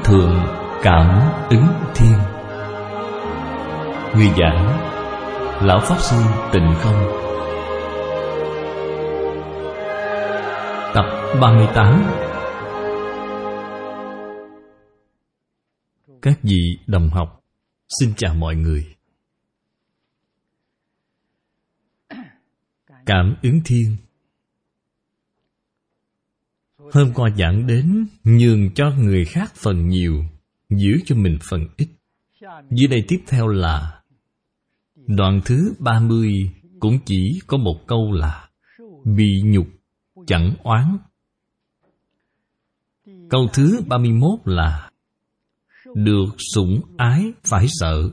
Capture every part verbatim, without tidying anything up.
Thượng Cảm Ứng Thiên. Người giảng Lão Pháp Sư Tịnh Không. Tập ba mươi tám. Các vị đồng học, xin chào mọi người. Cảm ứng thiên. Hôm qua giảng đến nhường cho người khác phần nhiều, giữ cho mình phần ít. Dưới đây tiếp theo là đoạn thứ ba mươi, cũng chỉ có một câu là bị nhục chẳng oán. Câu thứ ba mươi mốt là được sủng ái phải sợ.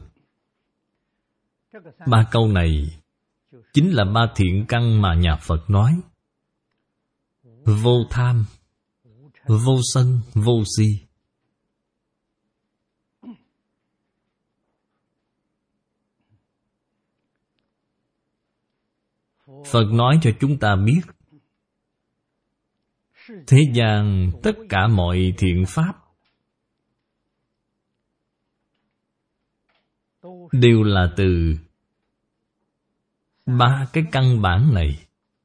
Ba câu này chính là ba thiện căn mà nhà Phật nói: vô tham, vô sân, vô si. Phật nói cho chúng ta biết, thế gian tất cả mọi thiện pháp đều là từ ba cái căn bản này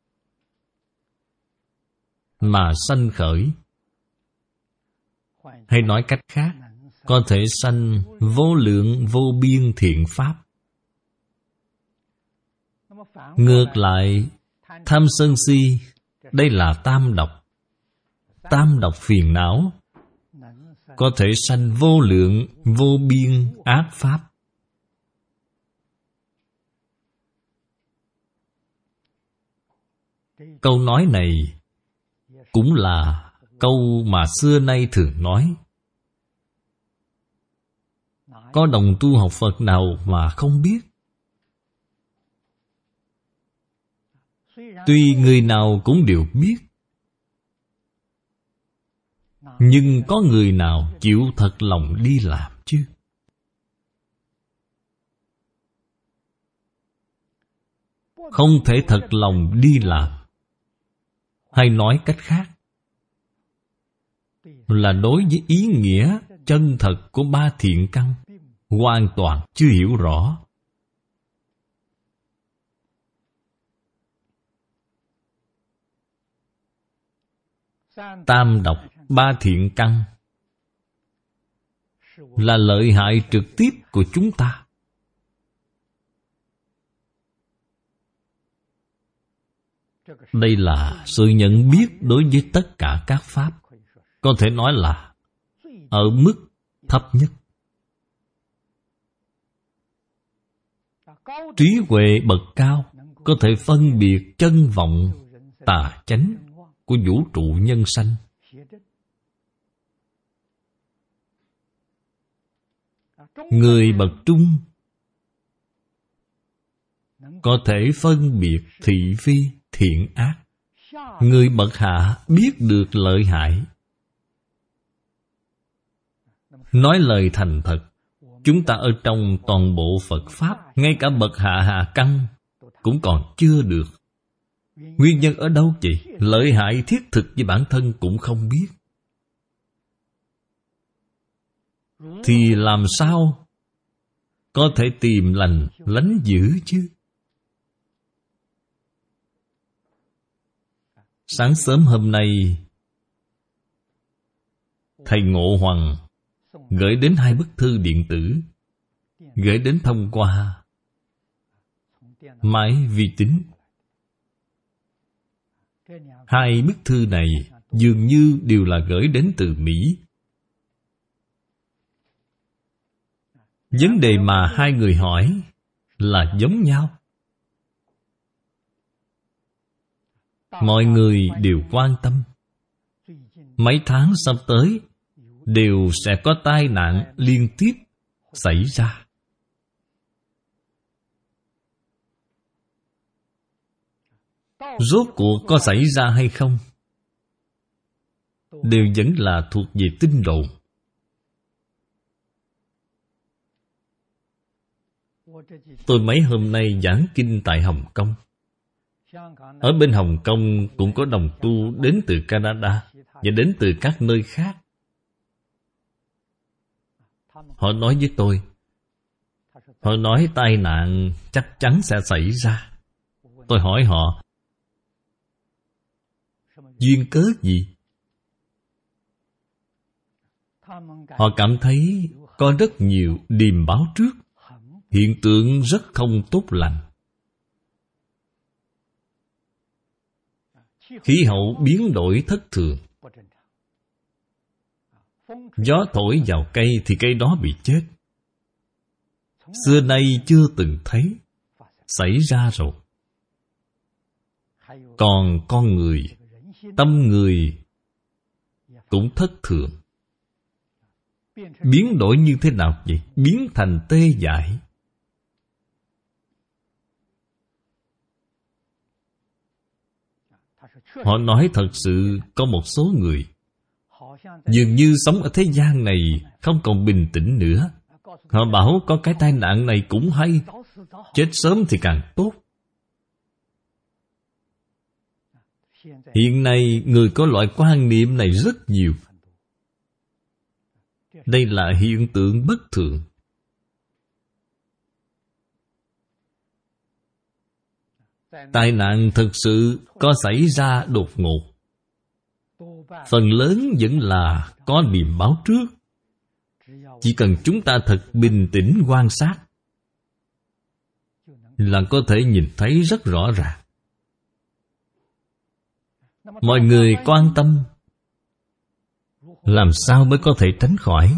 mà sanh khởi. Hay nói cách khác, có thể sanh vô lượng vô biên thiện pháp. Ngược lại, tham sân si, đây là tam độc. Tam độc phiền não có thể sanh vô lượng vô biên ác pháp. Câu nói này cũng là câu mà xưa nay thường nói. Có đồng tu học Phật nào mà không biết? Tuy người nào cũng đều biết, nhưng có người nào chịu thật lòng đi làm chứ? Không thể thật lòng đi làm. Hay nói cách khác, là đối với ý nghĩa chân thật của ba thiện căn hoàn toàn chưa hiểu rõ. Tam độc ba thiện căn là lợi hại trực tiếp của chúng ta. Đây là sự nhận biết đối với tất cả các pháp, có thể nói là ở mức thấp nhất. Trí huệ bậc cao có thể phân biệt chân vọng tà chánh của vũ trụ nhân sanh. Người bậc trung có thể phân biệt thị phi thiện ác. Người bậc hạ biết được lợi hại. Nói lời thành thật, chúng ta ở trong toàn bộ Phật Pháp, ngay cả bậc hạ hạ căn cũng còn chưa được. Nguyên nhân ở đâu chị? Lợi hại thiết thực với bản thân cũng không biết, thì làm sao có thể tìm lành lánh dữ chứ? Sáng sớm hôm nay, thầy Ngộ Hoằng gửi đến hai bức thư điện tử, gửi đến thông qua máy vi tính. Hai bức thư này dường như đều là gửi đến từ Mỹ. Vấn đề mà hai người hỏi là giống nhau. Mọi người đều quan tâm mấy tháng sắp tới đều sẽ có tai nạn liên tiếp xảy ra. Rốt cuộc có xảy ra hay không đều vẫn là thuộc về tin đồn. Tôi mấy hôm nay giảng kinh tại Hồng Kông. Ở bên Hồng Kông cũng có đồng tu đến từ Canada và đến từ các nơi khác. Họ nói với tôi, họ nói tai nạn chắc chắn sẽ xảy ra. Tôi hỏi họ, duyên cớ gì? Họ cảm thấy có rất nhiều điềm báo trước, hiện tượng rất không tốt lành. Khí hậu biến đổi thất thường, gió thổi vào cây thì cây đó bị chết. Xưa nay chưa từng thấy, xảy ra rồi. Còn con người, tâm người cũng thất thường. Biến đổi như thế nào vậy? Biến thành tê dại. Họ nói thật sự có một số người dường như sống ở thế gian này không còn bình tĩnh nữa. Họ bảo có cái tai nạn này cũng hay, chết sớm thì càng tốt. Hiện nay người có loại quan niệm này rất nhiều. Đây là hiện tượng bất thường. Tai nạn thực sự có xảy ra đột ngột, phần lớn vẫn là có điềm báo trước. Chỉ cần chúng ta thật bình tĩnh quan sát là có thể nhìn thấy rất rõ ràng. Mọi người quan tâm làm sao mới có thể tránh khỏi.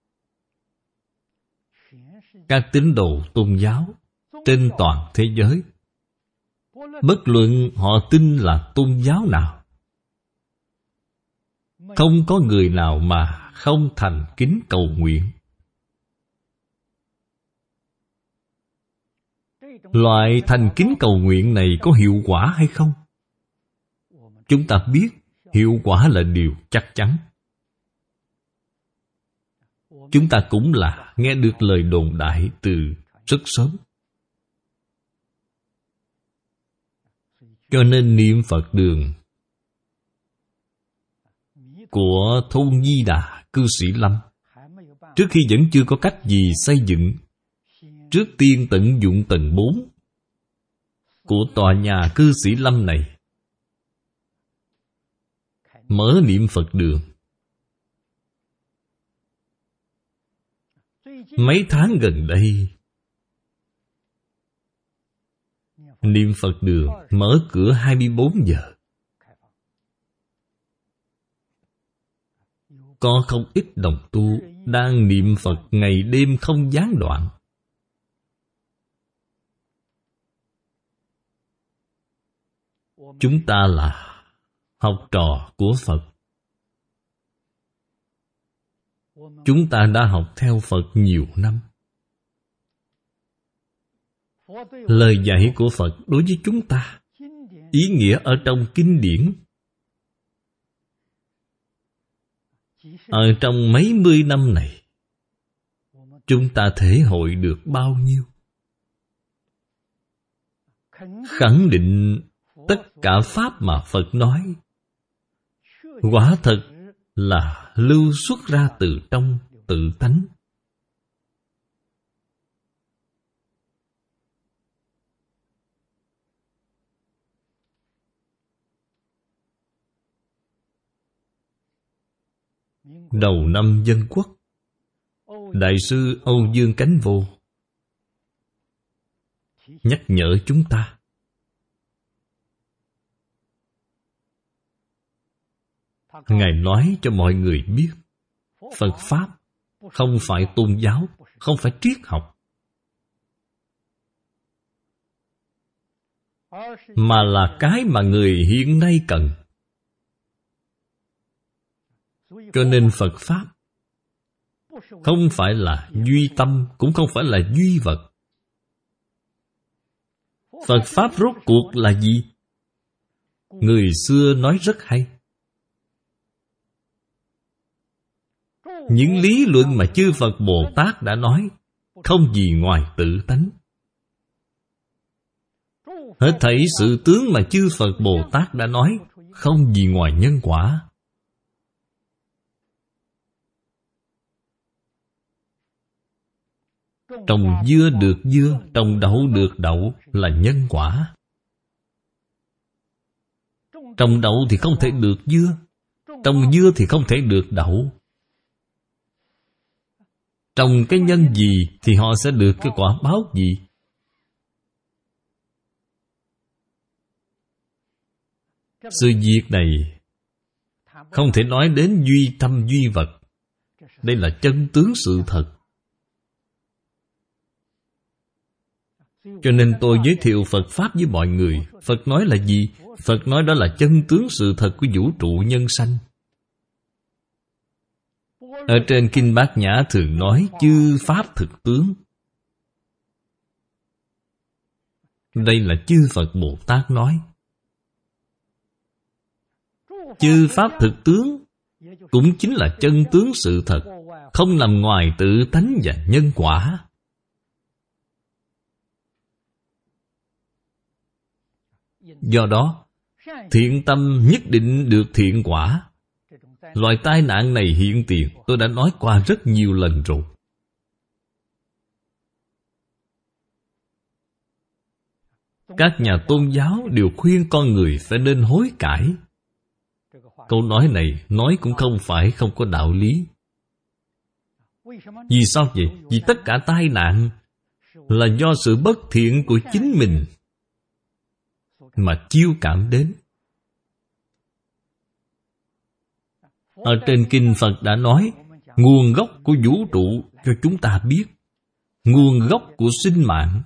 Các tín đồ tôn giáo trên toàn thế giới, bất luận họ tin là tôn giáo nào, không có người nào mà không thành kính cầu nguyện. Loại thành kính cầu nguyện này có hiệu quả hay không? Chúng ta biết hiệu quả là điều chắc chắn. Chúng ta cũng là nghe được lời đồn đại từ rất sớm. Cho nên niệm Phật đường của thôn Di Đà, cư sĩ Lâm, trước khi vẫn chưa có cách gì xây dựng, trước tiên tận dụng tầng bốn của tòa nhà cư sĩ Lâm này, mở niệm Phật đường. Mấy tháng gần đây, niệm Phật đường mở cửa hai mươi bốn giờ. Có không ít đồng tu đang niệm Phật ngày đêm không gián đoạn. Chúng ta là học trò của Phật. Chúng ta đã học theo Phật nhiều năm. Lời dạy của Phật đối với chúng ta, ý nghĩa ở trong kinh điển, ở trong mấy mươi năm này, chúng ta thể hội được bao nhiêu? Khẳng định tất cả pháp mà Phật nói quả thật là lưu xuất ra từ trong tự tánh. Đầu năm Dân Quốc, Đại sư Âu Dương Cánh Vô nhắc nhở chúng ta, Ngài nói cho mọi người biết, Phật Pháp không phải tôn giáo, không phải triết học, mà là cái mà người hiện nay cần. Cho nên Phật Pháp không phải là duy tâm, cũng không phải là duy vật. Phật Pháp rốt cuộc là gì? Người xưa nói rất hay. Những lý luận mà chư Phật Bồ Tát đã nói không gì ngoài tự tánh. Hết thảy sự tướng mà chư Phật Bồ Tát đã nói không gì ngoài nhân quả. Trồng dưa được dưa, trồng đậu được đậu là nhân quả. Trồng đậu thì không thể được dưa, trồng dưa thì không thể được đậu. Trồng cái nhân gì thì họ sẽ được cái quả báo gì. Sự việc này không thể nói đến duy tâm duy vật. Đây là chân tướng sự thật. Cho nên tôi giới thiệu Phật Pháp với mọi người. Phật nói là gì? Phật nói đó là chân tướng sự thật của vũ trụ nhân sanh. Ở trên Kinh Bát Nhã thường nói chư Pháp thực tướng. Đây là chư Phật Bồ Tát nói. Chư Pháp thực tướng cũng chính là chân tướng sự thật, không nằm ngoài tự tánh và nhân quả. Do đó, thiện tâm nhất định được thiện quả. Loại tai nạn này hiện tiền, tôi đã nói qua rất nhiều lần rồi. Các nhà tôn giáo đều khuyên con người phải nên hối cải. Câu nói này nói cũng không phải không có đạo lý. Vì sao vậy? Vì tất cả tai nạn là do sự bất thiện của chính mình mà chiêu cảm đến. Ở trên Kinh Phật đã nói nguồn gốc của vũ trụ cho chúng ta biết, nguồn gốc của sinh mạng.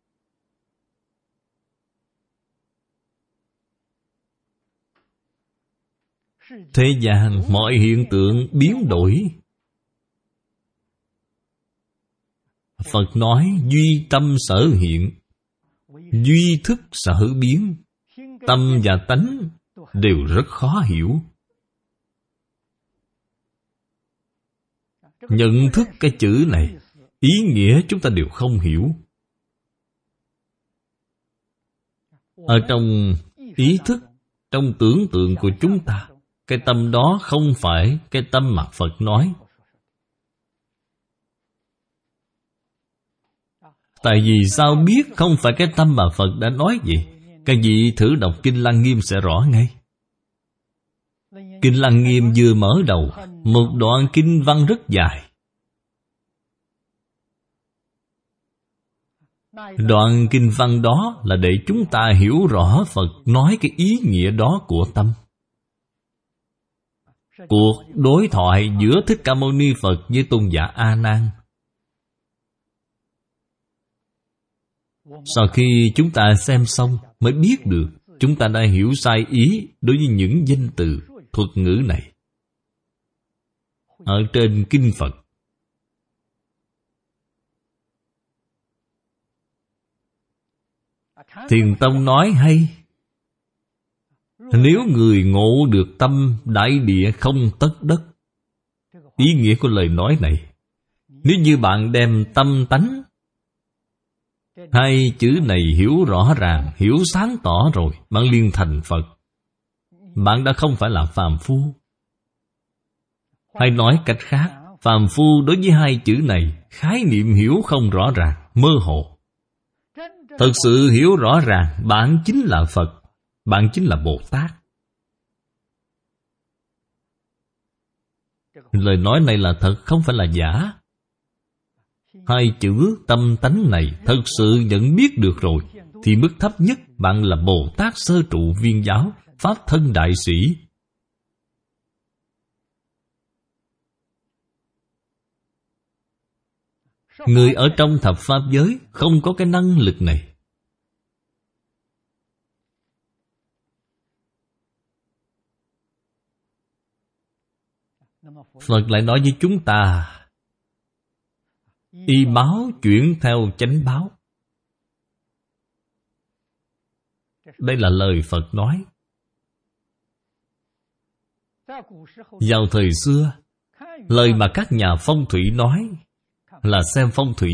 Thế gian mọi hiện tượng biến đổi. Phật nói duy tâm sở hiện, duy thức sở biến. Tâm và tánh đều rất khó hiểu. Nhận thức cái chữ này, ý nghĩa chúng ta đều không hiểu. Ở trong ý thức, trong tưởng tượng của chúng ta, cái tâm đó không phải cái tâm mà Phật nói. Tại vì sao biết không phải cái tâm mà Phật đã nói vậy? Các vị thử đọc Kinh Lăng Nghiêm sẽ rõ ngay. Kinh Lăng Nghiêm vừa mở đầu, một đoạn kinh văn rất dài. Đoạn kinh văn đó là để chúng ta hiểu rõ Phật nói cái ý nghĩa đó của tâm. Cuộc đối thoại giữa Thích Ca Mâu Ni Phật với tôn giả A Nan. Sau khi chúng ta xem xong mới biết được chúng ta đã hiểu sai ý đối với những danh từ, thuật ngữ này. Ở trên Kinh Phật, Thiền Tông nói hay: nếu người ngộ được tâm, đại địa không tất đất. Ý nghĩa của lời nói này, nếu như bạn đem tâm tánh, hai chữ này hiểu rõ ràng, hiểu sáng tỏ rồi, bạn liền thành Phật. Bạn đã không phải là phàm phu. Hay nói cách khác, phàm phu đối với hai chữ này, khái niệm hiểu không rõ ràng, mơ hồ. Thật sự hiểu rõ ràng, bạn chính là Phật, bạn chính là Bồ Tát. Lời nói này là thật, không phải là giả. Hai chữ tâm tánh này thật sự nhận biết được rồi, thì mức thấp nhất bạn là Bồ Tát sơ trụ viên giáo, Pháp thân đại sĩ. Người ở trong thập Pháp giới không có cái năng lực này. Phật lại nói với chúng ta, y báo chuyển theo chánh báo. Đây là lời Phật nói. Vào thời xưa, lời mà các nhà phong thủy nói là xem phong thủy.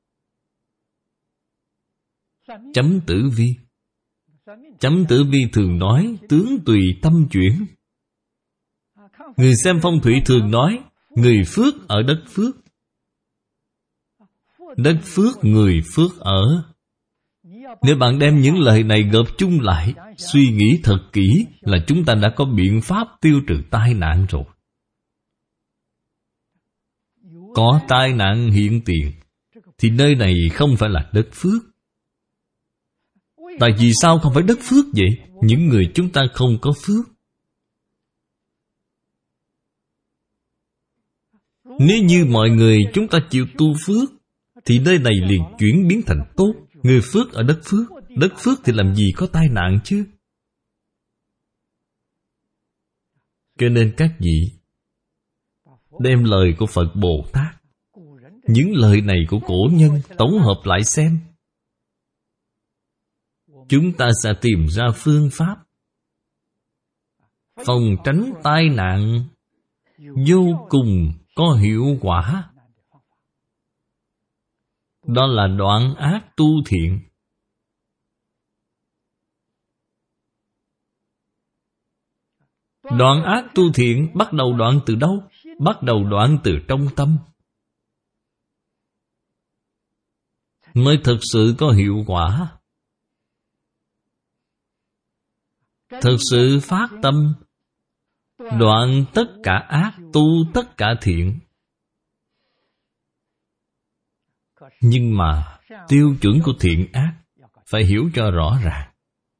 Chấm tử vi. Chấm tử vi thường nói tướng tùy tâm chuyển. Người xem phong thủy thường nói người phước ở đất phước. Đất phước người phước ở. Nếu bạn đem những lời này gộp chung lại, suy nghĩ thật kỹ, là chúng ta đã có biện pháp tiêu trừ tai nạn rồi. Có tai nạn hiện tiền thì nơi này không phải là đất phước. Tại vì sao không phải đất phước vậy? Những người chúng ta không có phước. Nếu như mọi người chúng ta chịu tu phước, thì nơi này liền chuyển biến thành tốt. Người phước ở đất phước. Đất phước thì làm gì có tai nạn chứ? Cho nên các vị đem lời của Phật Bồ Tát, những lời này của cổ nhân tổng hợp lại xem, chúng ta sẽ tìm ra phương pháp phòng tránh tai nạn vô cùng có hiệu quả. Đó là đoạn ác tu thiện. Đoạn ác tu thiện bắt đầu đoạn từ đâu? Bắt đầu đoạn từ trong tâm, mới thực sự có hiệu quả. Thực sự phát tâm, đoạn tất cả ác, tu tất cả thiện. Nhưng mà tiêu chuẩn của thiện ác phải hiểu cho rõ ràng.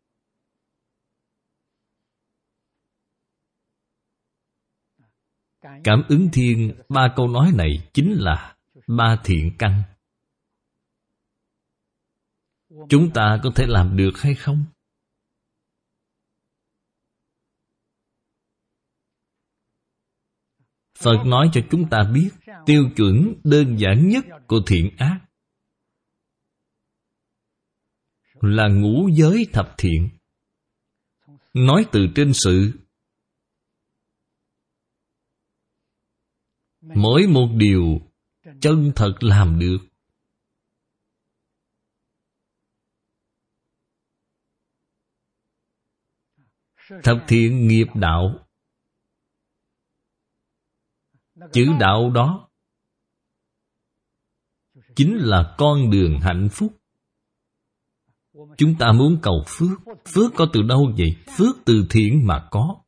Cảm ứng thiên, ba câu nói này chính là ba thiện căn. Chúng ta có thể làm được hay không? Phật nói cho chúng ta biết tiêu chuẩn đơn giản nhất của thiện ác là ngũ giới thập thiện. Nói từ trên sự, mỗi một điều chân thật làm được. Thập thiện nghiệp đạo. Chữ đạo đó chính là con đường hạnh phúc. Chúng ta muốn cầu phước. Phước có từ đâu vậy? Phước từ thiện mà có.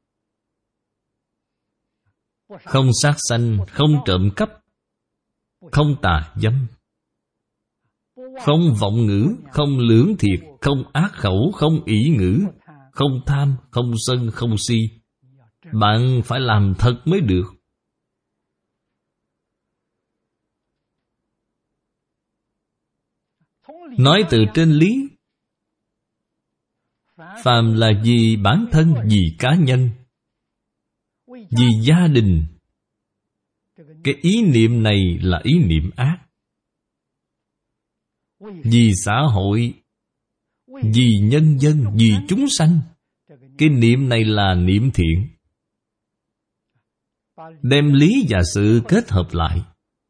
Không sát sanh, không trộm cắp, không tà dâm, không vọng ngữ, không lưỡng thiệt, không ác khẩu, không ỷ ngữ, không tham, không sân, không si. Bạn phải làm thật mới được. Nói từ trên lý, phàm là vì bản thân, vì cá nhân, vì gia đình, cái ý niệm này là ý niệm ác. Vì xã hội, vì nhân dân, vì chúng sanh, cái niệm này là niệm thiện. Đem lý và sự kết hợp lại,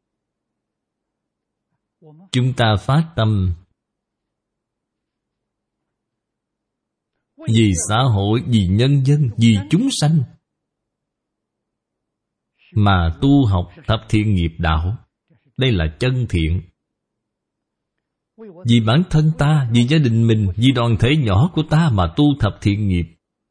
chúng ta phát tâm vì xã hội, vì nhân dân, vì chúng sanh mà tu học thập thiện nghiệp đạo. Đây là chân thiện. Vì bản thân ta, vì gia đình mình, vì đoàn thể nhỏ của ta mà tu thập thiện nghiệp,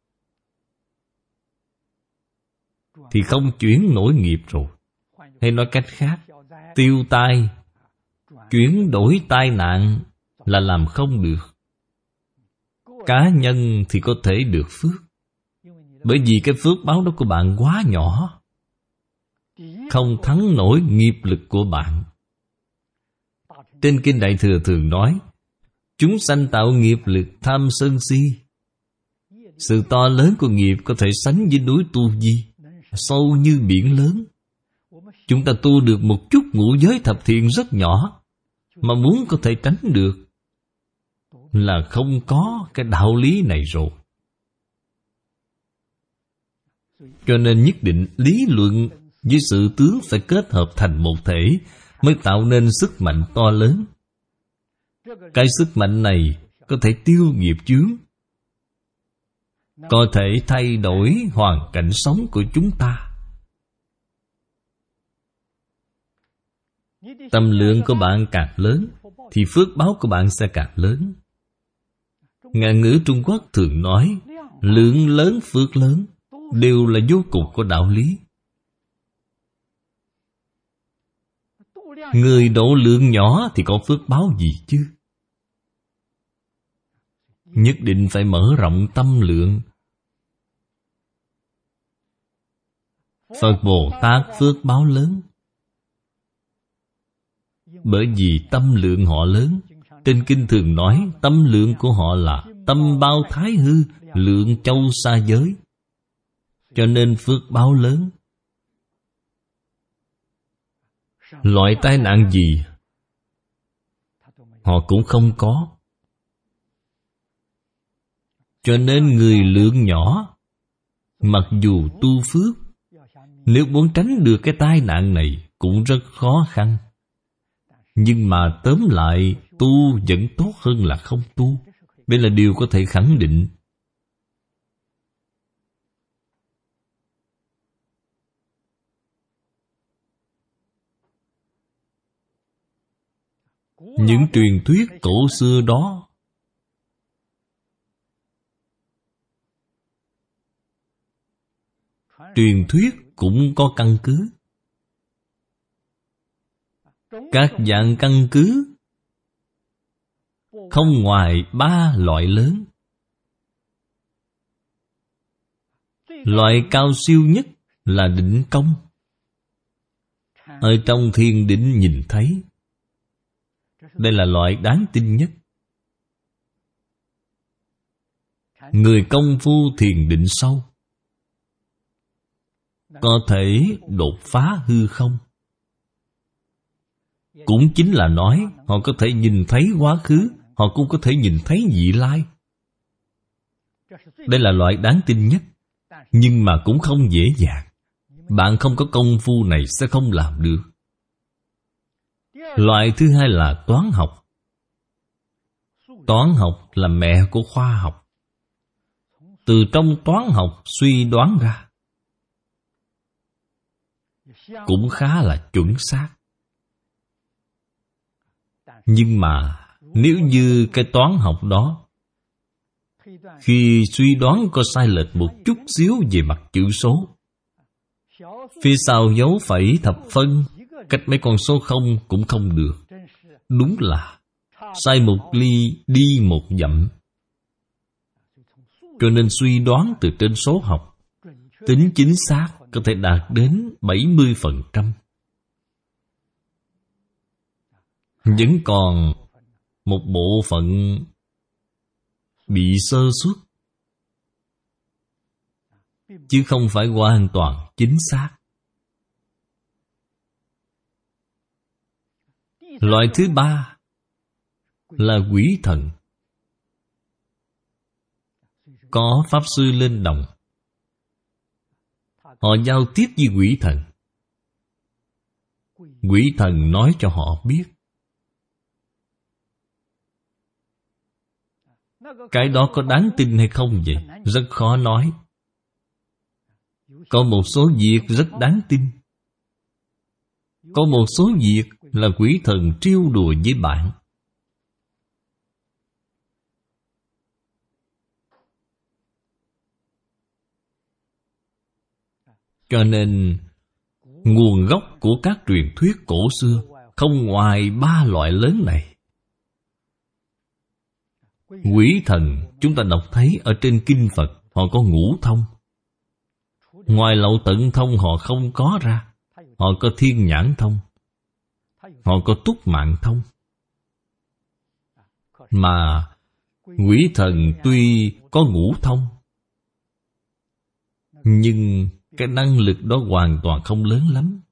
thì không chuyển nổi nghiệp rồi. Hay nói cách khác, tiêu tai, chuyển đổi tai nạn là làm không được. Cá nhân thì có thể được phước, bởi vì cái phước báo đó của bạn quá nhỏ, không thắng nổi nghiệp lực của bạn. Trên Kinh Đại Thừa thường nói, chúng sanh tạo nghiệp lực tham sân si. Sự to lớn của nghiệp có thể sánh với núi Tu Di, sâu như biển lớn. Chúng ta tu được một chút ngũ giới thập thiện rất nhỏ, mà muốn có thể tránh được là không có cái đạo lý này rồi. Cho nên nhất định lý luận với sự tướng phải kết hợp thành một thể, mới tạo nên sức mạnh to lớn. Cái sức mạnh này có thể tiêu nghiệp chướng, có thể thay đổi hoàn cảnh sống của chúng ta. Tâm lượng của bạn càng lớn thì phước báo của bạn sẽ càng lớn. Ngạn ngữ Trung Quốc thường nói lượng lớn phước lớn đều là vô cùng có đạo lý. Người độ lượng nhỏ thì có phước báo gì chứ? Nhất định phải mở rộng tâm lượng. Phật Bồ Tát phước báo lớn, bởi vì tâm lượng họ lớn. Trên kinh thường nói tâm lượng của họ là tâm bao thái hư, lượng châu xa giới, cho nên phước báo lớn. Loại tai nạn gì họ cũng không có. Cho nên người lượng nhỏ, mặc dù tu phước, nếu muốn tránh được cái tai nạn này cũng rất khó khăn. Nhưng mà tóm lại, tu vẫn tốt hơn là không tu. Đây là điều có thể khẳng định. Những truyền thuyết cổ xưa đó truyền thuyết cũng có căn cứ. Các dạng căn cứ không ngoài ba loại lớn. Loại cao siêu nhất là định công. Ở trong thiền định nhìn thấy. Đây là loại đáng tin nhất. Người công phu thiền định sâu có thể đột phá hư không. Cũng chính là nói họ có thể nhìn thấy quá khứ, họ cũng có thể nhìn thấy vị lai. Đây là loại đáng tin nhất. Nhưng mà cũng không dễ dàng. Bạn không có công phu này sẽ không làm được. Loại thứ hai là toán học. Toán học là mẹ của khoa học. Từ trong toán học suy đoán ra cũng khá là chuẩn xác. Nhưng mà nếu như cái toán học đó khi suy đoán có sai lệch một chút xíu về mặt chữ số, phía sau dấu phẩy thập phân cách mấy con số không cũng không được. Đúng là sai một ly đi một dặm. Cho nên suy đoán từ trên số học, tính chính xác có thể đạt đến bảy mươi phần trăm. Vẫn còn một bộ phận bị sơ suất, chứ không phải hoàn toàn chính xác. Loại thứ ba là quỷ thần. Có pháp sư lên đồng, họ giao tiếp với quỷ thần. Quỷ thần nói cho họ biết. Cái đó có đáng tin hay không vậy? Rất khó nói. Có một số việc rất đáng tin. Có một số việc là quỷ thần trêu đùa với bạn. Cho nên nguồn gốc của các truyền thuyết cổ xưa không ngoài ba loại lớn này. Quỷ thần chúng ta đọc thấy ở trên kinh Phật, họ có ngũ thông. Ngoài lậu tận thông họ không có ra. Họ có thiên nhãn thông, họ có túc mạng thông. Mà quỷ thần tuy có ngũ thông, nhưng cái năng lực đó hoàn toàn không lớn lắm.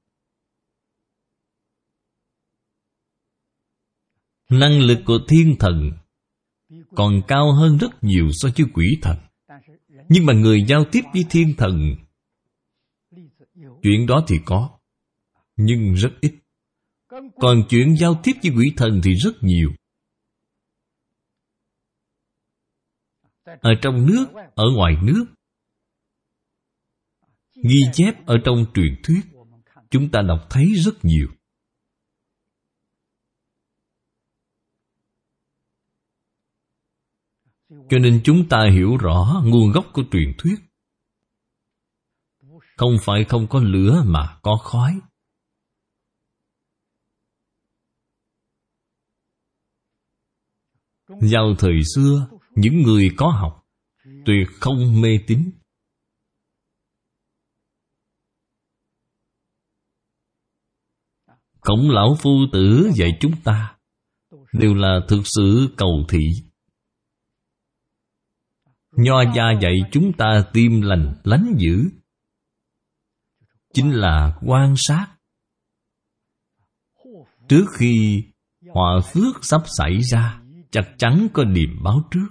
Năng lực của thiên thần còn cao hơn rất nhiều so với quỷ thần. Nhưng mà người giao tiếp với thiên thần, chuyện đó thì có, nhưng rất ít. Còn chuyện giao tiếp với quỷ thần thì rất nhiều. Ở trong nước, ở ngoài nước, ghi chép ở trong truyền thuyết, chúng ta đọc thấy rất nhiều. Cho nên chúng ta hiểu rõ nguồn gốc của truyền thuyết. Không phải không có lửa mà có khói. Vào thời xưa, những người có học tuyệt không mê tín. Khổng lão phu tử dạy chúng ta đều là thực sự cầu thị. Nho gia dạy chúng ta tim lành lánh dữ, chính là quan sát. Trước khi họa phước sắp xảy ra, chắc chắn có điềm báo trước.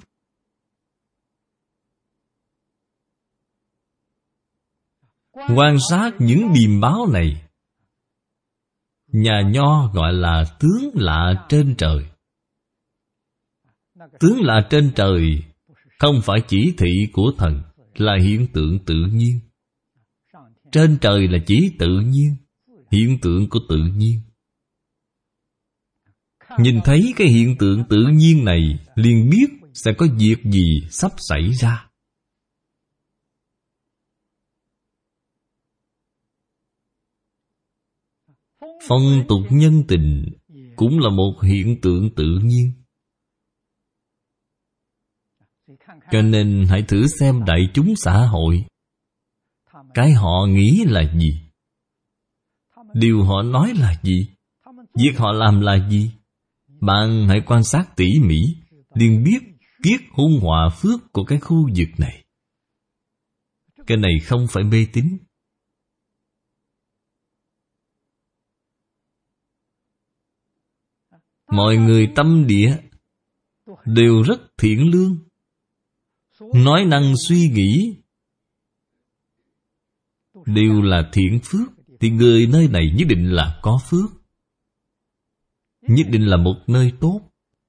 Quan sát những điềm báo này, nhà Nho gọi là tướng lạ trên trời. Tướng lạ trên trời không phải chỉ thị của thần, là hiện tượng tự nhiên. Trên trời là chỉ tự nhiên, hiện tượng của tự nhiên. Nhìn thấy cái hiện tượng tự nhiên này, liền biết sẽ có việc gì sắp xảy ra. Phong tục nhân tình cũng là một hiện tượng tự nhiên. Cho nên hãy thử xem đại chúng xã hội, cái họ nghĩ là gì, điều họ nói là gì, việc họ làm là gì. Bạn hãy quan sát tỉ mỉ, liền biết kiết hung họa phước của cái khu vực này. Cái này không phải mê tín. Mọi người tâm địa đều rất thiện lương, nói năng suy nghĩ đều là thiện phước, thì người nơi này nhất định là có phước, nhất định là một nơi tốt.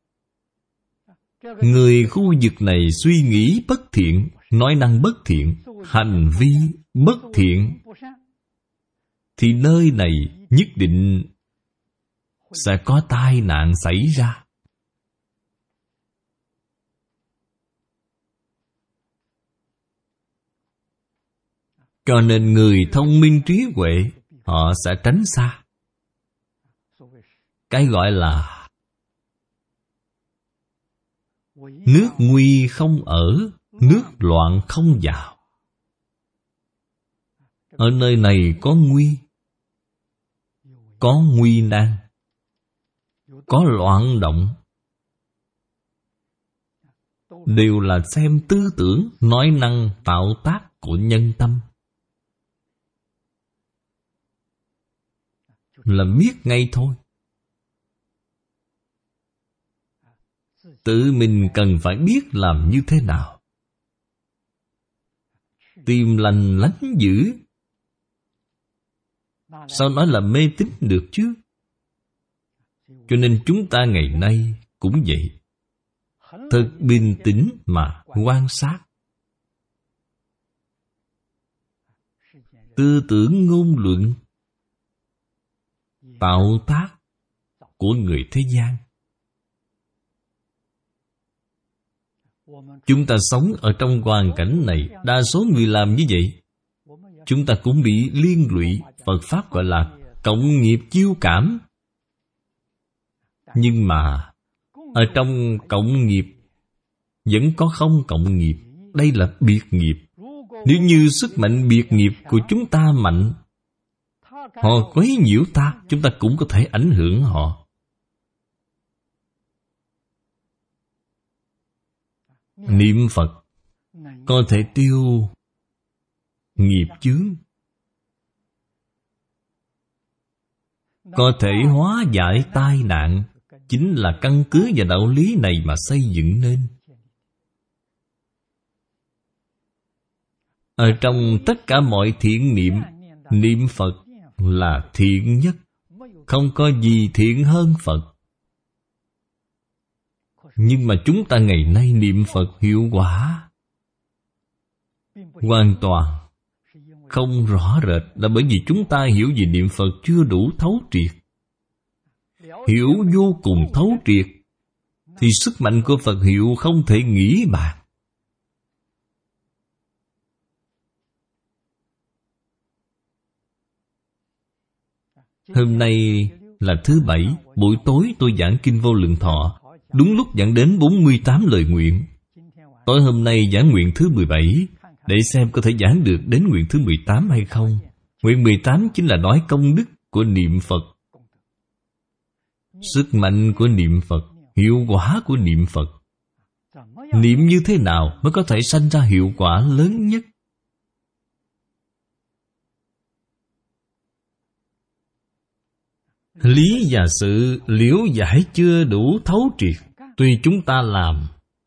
Người khu vực này suy nghĩ bất thiện, nói năng bất thiện, hành vi bất thiện, thì nơi này nhất định sẽ có tai nạn xảy ra. Cho nên người thông minh trí huệ, họ sẽ tránh xa. Cái gọi là nước nguy không ở, nước loạn không vào. Ở nơi này có nguy, có nguy nan, có loạn động, đều là xem tư tưởng, nói năng, tạo tác của nhân tâm, là biết ngay thôi. Tự mình cần phải biết làm như thế nào. Tim lành lánh dữ, sao nói là mê tín được chứ? Cho nên chúng ta ngày nay cũng vậy, thật bình tĩnh mà quan sát. Tư tưởng ngôn luận, tạo tác của người thế gian. Chúng ta sống ở trong hoàn cảnh này, đa số người làm như vậy. Chúng ta cũng bị liên lụy, Phật Pháp gọi là cộng nghiệp chiêu cảm. Nhưng mà ở trong cộng nghiệp vẫn có không cộng nghiệp. Đây là biệt nghiệp. Nếu như sức mạnh biệt nghiệp của chúng ta mạnh, họ quấy nhiễu ta, chúng ta cũng có thể ảnh hưởng họ. Niệm Phật có thể tiêu nghiệp chướng, có thể hóa giải tai nạn. Chính là căn cứ vào đạo lý này mà xây dựng nên. Ở trong tất cả mọi thiện niệm, niệm Phật là thiện nhất. Không có gì thiện hơn Phật. Nhưng mà chúng ta ngày nay niệm Phật hiệu quả hoàn toàn không rõ rệt, là bởi vì chúng ta hiểu về niệm Phật chưa đủ thấu triệt. Hiểu vô cùng thấu triệt thì sức mạnh của Phật hiệu không thể nghĩ bàn. Hôm nay là thứ Bảy, buổi tối tôi giảng Kinh Vô Lượng Thọ, đúng lúc giảng đến bốn mươi tám lời nguyện. Tối hôm nay giảng nguyện thứ mười bảy, để xem có thể giảng được đến nguyện thứ mười tám hay không. Nguyện mười tám chính là nói công đức của niệm Phật, sức mạnh của niệm Phật, hiệu quả của niệm Phật. Niệm như thế nào mới có thể sanh ra hiệu quả lớn nhất? Lý và sự liễu giải chưa đủ thấu triệt, tuy chúng ta làm,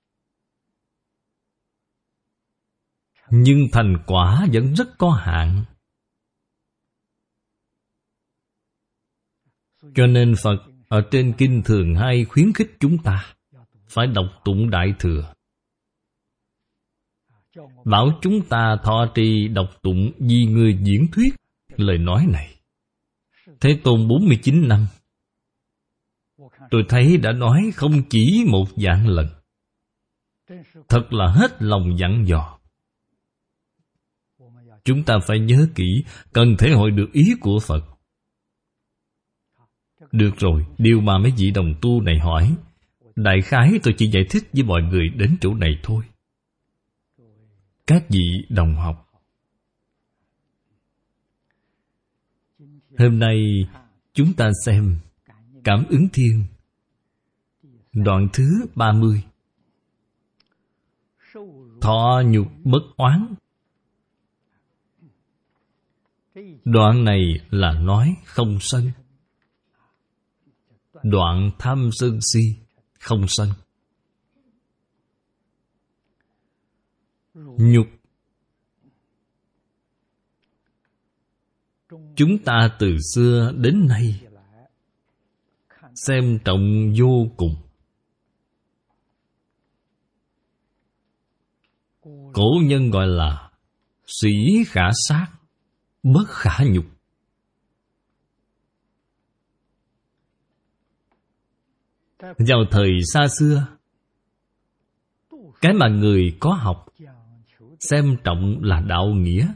nhưng thành quả vẫn rất có hạn. Cho nên Phật ở trên kinh thường hay khuyến khích chúng ta phải đọc tụng Đại Thừa, bảo chúng ta thọ trì đọc tụng vì người diễn thuyết lời nói này. Thế Tôn bốn mươi chín năm, tôi thấy đã nói không chỉ một vạn lần. Thật là hết lòng dặn dò. Chúng ta phải nhớ kỹ, cần thể hội được ý của Phật. Được rồi, điều mà mấy vị đồng tu này hỏi, đại khái tôi chỉ giải thích với mọi người đến chỗ này thôi. Các vị đồng học, hôm nay chúng ta xem Cảm ứng thiên, đoạn thứ ba mươi. Thọ nhục bất oán. Đoạn này là nói không sân. Đoạn tham sân si, không sân. Nhục. Chúng ta từ xưa đến nay xem trọng vô cùng. Cổ nhân gọi là sĩ khả sát, bất khả nhục. Vào thời xa xưa, cái mà người có học xem trọng là đạo nghĩa.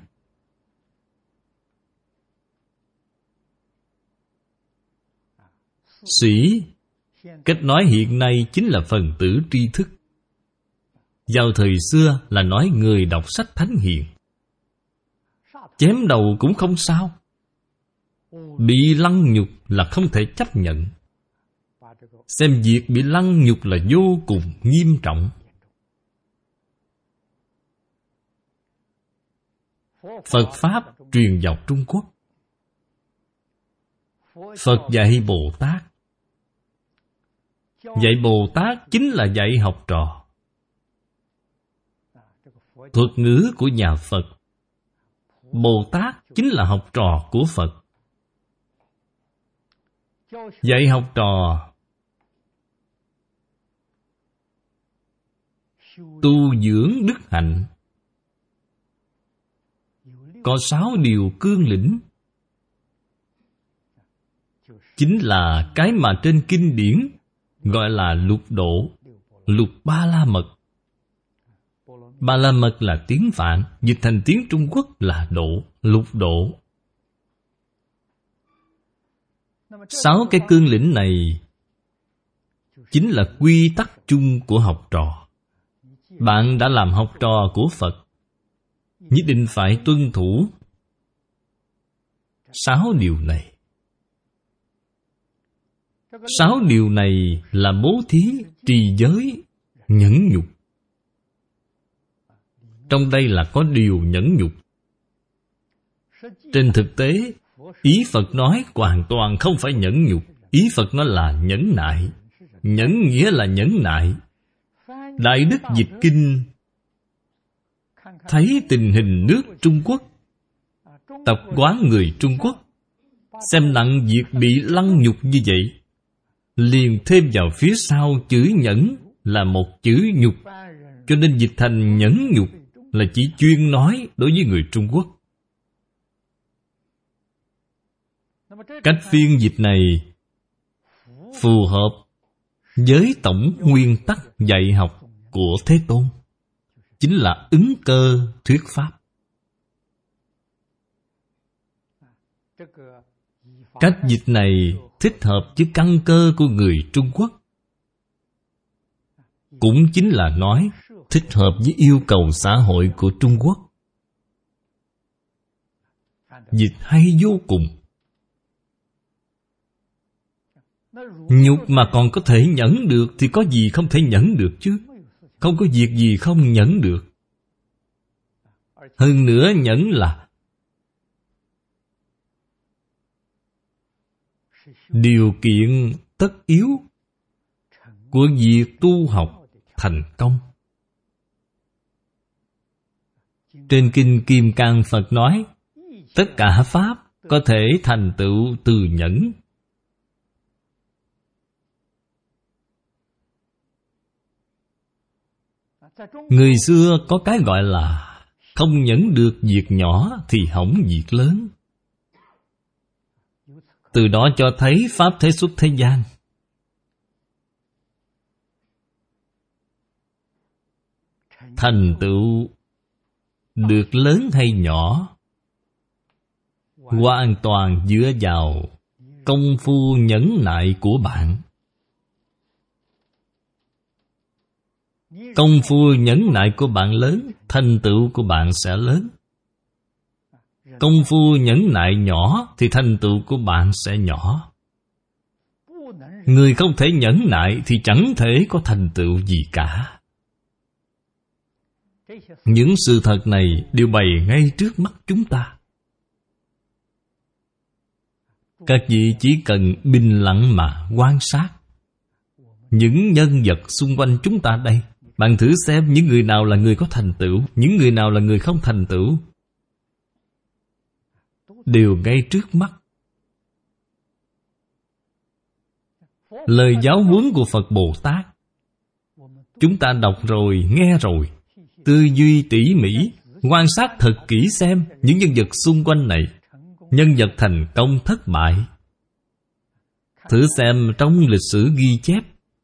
Sĩ, cách nói hiện nay chính là phần tử tri thức. Vào thời xưa là nói người đọc sách thánh hiền. Chém đầu cũng không sao, bị lăng nhục là không thể chấp nhận. Xem việc bị lăng nhục là vô cùng nghiêm trọng. Phật Pháp truyền vào Trung Quốc. Phật dạy Bồ Tát. Dạy Bồ Tát chính là dạy học trò. Thuật ngữ của nhà Phật, Bồ Tát chính là học trò của Phật. Dạy học trò tu dưỡng đức hạnh. Có sáu điều cương lĩnh, chính là cái mà trên kinh điển gọi là lục độ, lục ba la mật. Ba la mật là tiếng Phạn, dịch thành tiếng Trung Quốc là độ, lục độ. Sáu cái cương lĩnh này chính là quy tắc chung của học trò. Bạn đã làm học trò của Phật, nhất định phải tuân thủ sáu điều này. Sáu điều này là bố thí, trì giới, nhẫn nhục. Trong đây là có điều nhẫn nhục. Trên thực tế, ý Phật nói hoàn toàn không phải nhẫn nhục. Ý Phật nói là nhẫn nại. Nhẫn nghĩa là nhẫn nại. Đại Đức dịch kinh, thấy tình hình nước Trung Quốc, tập quán người Trung Quốc, xem nặng việc bị lăng nhục như vậy, liền thêm vào phía sau chữ nhẫn là một chữ nhục, cho nên dịch thành nhẫn nhục là chỉ chuyên nói đối với người Trung Quốc. Cách phiên dịch này phù hợp với tổng nguyên tắc dạy học của Thế Tôn, chính là ứng cơ thuyết pháp. Cách dịch này thích hợp với căn cơ của người Trung Quốc, cũng chính là nói thích hợp với yêu cầu xã hội của Trung Quốc. Dịch hay vô cùng. Nhục mà còn có thể nhẫn được thì có gì không thể nhẫn được chứ? Không có việc gì không nhẫn được. Hơn nữa nhẫn là điều kiện tất yếu của việc tu học thành công. Trên Kinh Kim Cang Phật nói, tất cả pháp có thể thành tựu từ nhẫn. Người xưa có cái gọi là không nhẫn được việc nhỏ thì hỏng việc lớn. Từ đó cho thấy pháp thế xuất thế gian, thành tựu được lớn hay nhỏ hoàn toàn dựa vào công phu nhẫn nại của bạn. Công phu nhẫn nại của bạn lớn, thành tựu của bạn sẽ lớn. Công phu nhẫn nại nhỏ thì thành tựu của bạn sẽ nhỏ. Người không thể nhẫn nại thì chẳng thể có thành tựu gì cả. Những sự thật này đều bày ngay trước mắt chúng ta. Các vị chỉ cần bình lặng mà quan sát những nhân vật xung quanh chúng ta đây. Bạn thử xem những người nào là người có thành tựu, những người nào là người không thành tựu, đều ngay trước mắt. Lời giáo huấn của Phật Bồ Tát, chúng ta đọc rồi, nghe rồi, tư duy tỉ mỉ, quan sát thật kỹ xem những nhân vật xung quanh này, nhân vật thành công thất bại. Thử xem trong lịch sử ghi chép,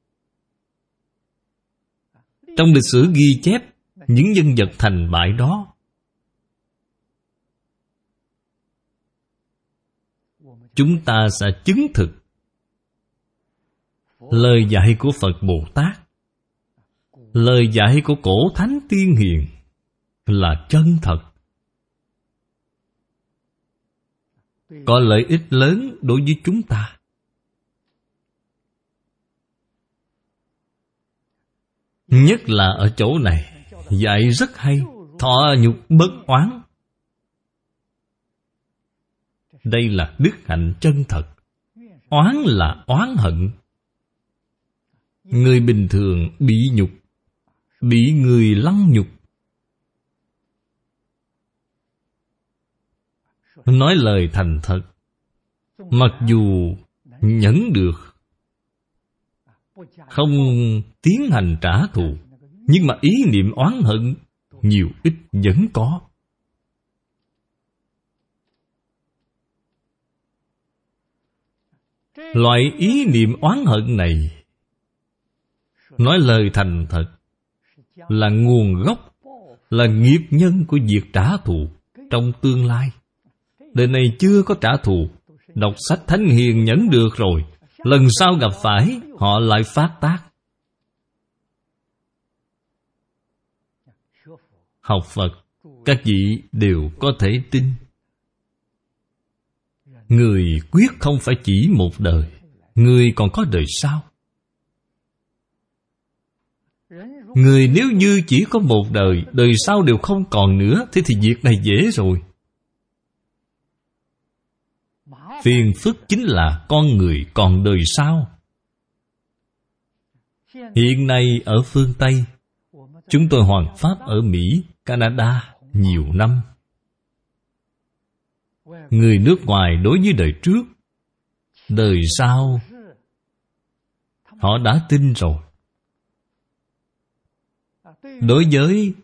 trong lịch sử ghi chép những nhân vật thành bại đó, chúng ta sẽ chứng thực lời dạy của Phật Bồ Tát, lời dạy của cổ thánh tiên hiền là chân thật, có lợi ích lớn đối với chúng ta. Nhất là ở chỗ này dạy rất hay, thọ nhục bất oán. Đây là đức hạnh chân thật. Oán là oán hận. Người bình thường bị nhục, bị người lăng nhục, nói lời thành thật, mặc dù nhẫn được, không tiến hành trả thù, nhưng mà ý niệm oán hận nhiều ít vẫn có. Loại ý niệm oán hận này, nói lời thành thật, là nguồn gốc, là nghiệp nhân của việc trả thù trong tương lai. Đời này chưa có trả thù, đọc sách Thánh Hiền nhẫn được rồi, lần sau gặp phải họ lại phát tác. Học Phật, các vị đều có thể tin. Người quyết không phải chỉ một đời, người còn có đời sau. Người nếu như chỉ có một đời, đời sau đều không còn nữa, thế thì việc này dễ rồi. Phiền phức chính là con người còn đời sau. Hiện nay ở phương Tây, chúng tôi hoằng pháp ở Mỹ, Canada nhiều năm. Người nước ngoài đối với đời trước, đời sau, họ đã tin rồi. Đối với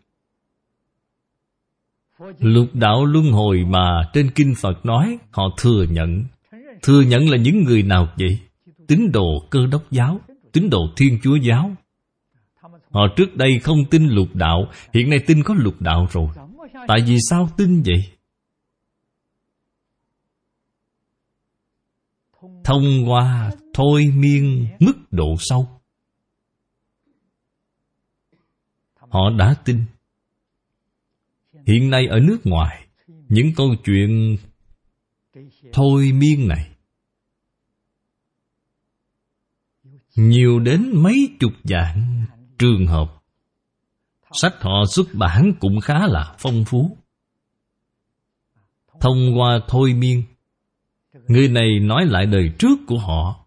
lục đạo luân hồi mà trên Kinh Phật nói, họ thừa nhận. Thừa nhận là những người nào vậy? Tín đồ Cơ Đốc giáo, tín đồ Thiên Chúa giáo. Họ trước đây không tin lục đạo, hiện nay tin có lục đạo rồi. Tại vì sao tin vậy? Thông qua thôi miên mức độ sâu, họ đã tin. Hiện nay ở nước ngoài, những câu chuyện thôi miên này nhiều đến mấy chục vạn trường hợp. Sách họ xuất bản cũng khá là phong phú. Thông qua thôi miên, người này nói lại đời trước của họ.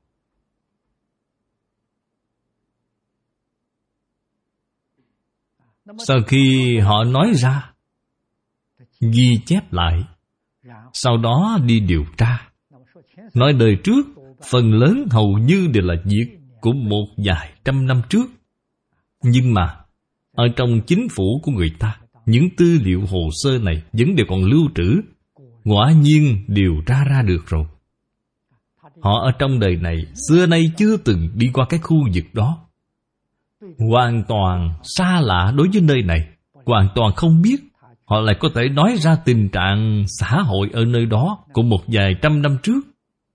Sau khi họ nói ra, ghi chép lại, sau đó đi điều tra. Nói đời trước, phần lớn hầu như đều là việc của một vài trăm năm trước. Nhưng mà ở trong chính phủ của người ta, những tư liệu hồ sơ này vẫn đều còn lưu trữ. Quả nhiên điều tra ra được rồi. Họ ở trong đời này xưa nay chưa từng đi qua cái khu vực đó, hoàn toàn xa lạ đối với nơi này, hoàn toàn không biết. Họ lại có thể nói ra tình trạng xã hội ở nơi đó của một vài trăm năm trước.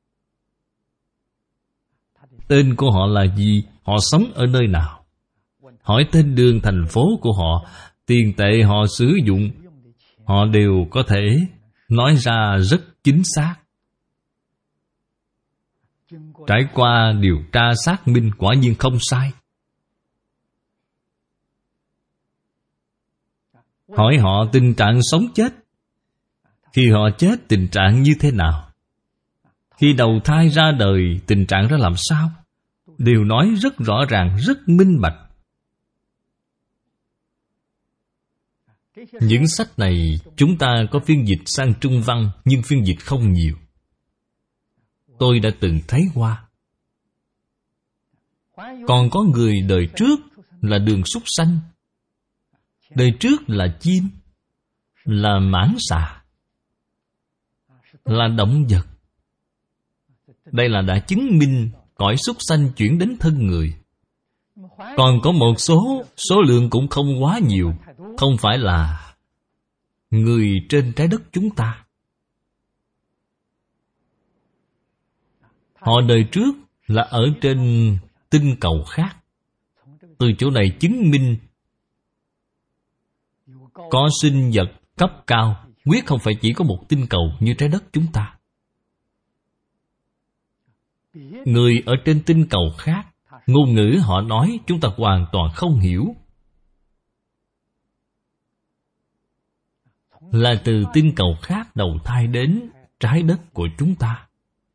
Tên của họ là gì? Họ sống ở nơi nào? Hỏi tên đường thành phố của họ, tiền tệ họ sử dụng, họ đều có thể nói ra rất chính xác. Trải qua điều tra xác minh, quả nhiên không sai. Hỏi họ tình trạng sống chết, khi họ chết tình trạng như thế nào, khi đầu thai ra đời tình trạng ra làm sao, đều nói rất rõ ràng, rất minh bạch. Những sách này chúng ta có phiên dịch sang Trung văn, nhưng phiên dịch không nhiều. Tôi đã từng thấy qua. Còn có người đời trước là đường súc sanh, đời trước là chim, là mãng xà, là động vật. Đây là đã chứng minh cõi súc sanh chuyển đến thân người. Còn có một số, số lượng cũng không quá nhiều, không phải là người trên trái đất chúng ta. Họ đời trước là ở trên tinh cầu khác. Từ chỗ này chứng minh có sinh vật cấp cao, quyết không phải chỉ có một tinh cầu như trái đất chúng ta. Người ở trên tinh cầu khác, ngôn ngữ họ nói chúng ta hoàn toàn không hiểu. Là từ tinh cầu khác đầu thai đến trái đất của chúng ta.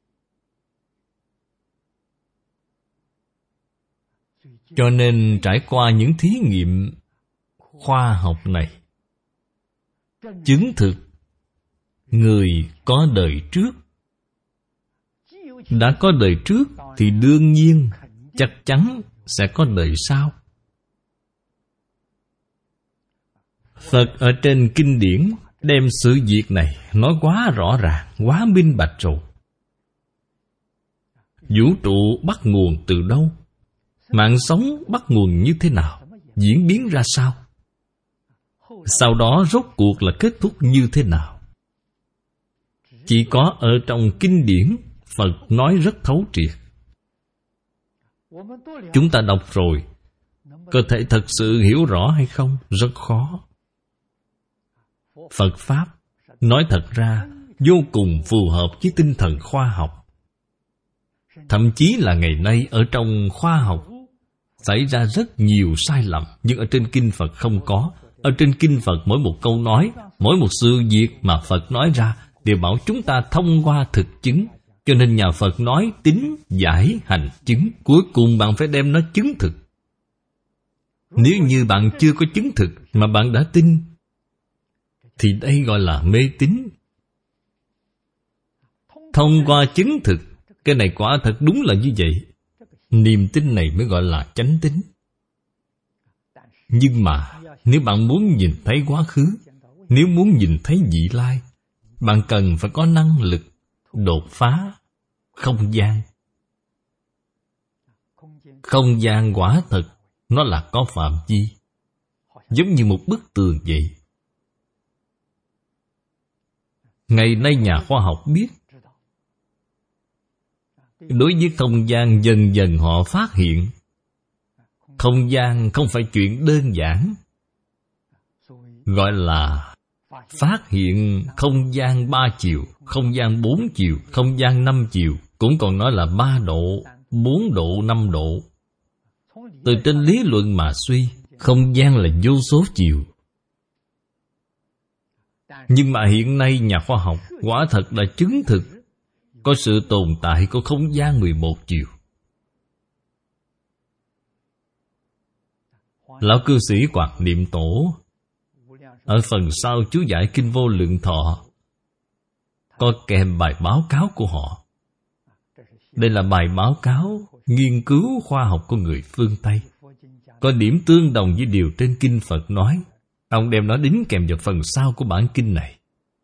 Cho nên trải qua những thí nghiệm khoa học này, chứng thực người có đời trước. Đã có đời trước thì đương nhiên chắc chắn sẽ có đời sau. Phật ở trên kinh điển đem sự việc này nói quá rõ ràng, quá minh bạch rồi. Vũ trụ bắt nguồn từ đâu? Mạng sống bắt nguồn như thế nào? Diễn biến ra sao? Sau đó rốt cuộc là kết thúc như thế nào? Chỉ có ở trong kinh điển Phật nói rất thấu triệt. Chúng ta đọc rồi, có thể thật sự hiểu rõ hay không? Rất khó. Phật Pháp nói thật ra vô cùng phù hợp với tinh thần khoa học. Thậm chí là ngày nay ở trong khoa học xảy ra rất nhiều sai lầm, nhưng ở trên kinh Phật không có. Ở trên kinh Phật mỗi một câu nói, mỗi một sự việc mà Phật nói ra đều bảo chúng ta thông qua thực chứng. Cho nên nhà Phật nói tín, giải, hành, chứng. Cuối cùng bạn phải đem nó chứng thực. Nếu như bạn chưa có chứng thực mà bạn đã tin, thì đây gọi là mê tín. Thông qua chứng thực, cái này quả thật đúng là như vậy. Niềm tin này mới gọi là chánh tín. Nhưng mà nếu bạn muốn nhìn thấy quá khứ, nếu muốn nhìn thấy vị lai, bạn cần phải có năng lực đột phá không gian. Không gian quả thật nó là có phạm vi, giống như một bức tường vậy. Ngày nay nhà khoa học biết, đối với không gian dần dần họ phát hiện không gian không phải chuyện đơn giản, gọi là phát hiện không gian ba chiều, không gian bốn chiều, không gian năm chiều, cũng còn nói là ba độ, bốn độ, năm độ. Từ trên lý luận mà suy, không gian là vô số chiều. Nhưng mà hiện nay nhà khoa học quả thật đã chứng thực có sự tồn tại của không gian mười một chiều. Lão cư sĩ Quạt Niệm Tổ ở phần sau chú giải Kinh Vô Lượng Thọ có kèm bài báo cáo của họ. Đây là bài báo cáo nghiên cứu khoa học của người phương Tây, có điểm tương đồng với điều trên Kinh Phật nói. Ông đem nó đính kèm vào phần sau của bản kinh này.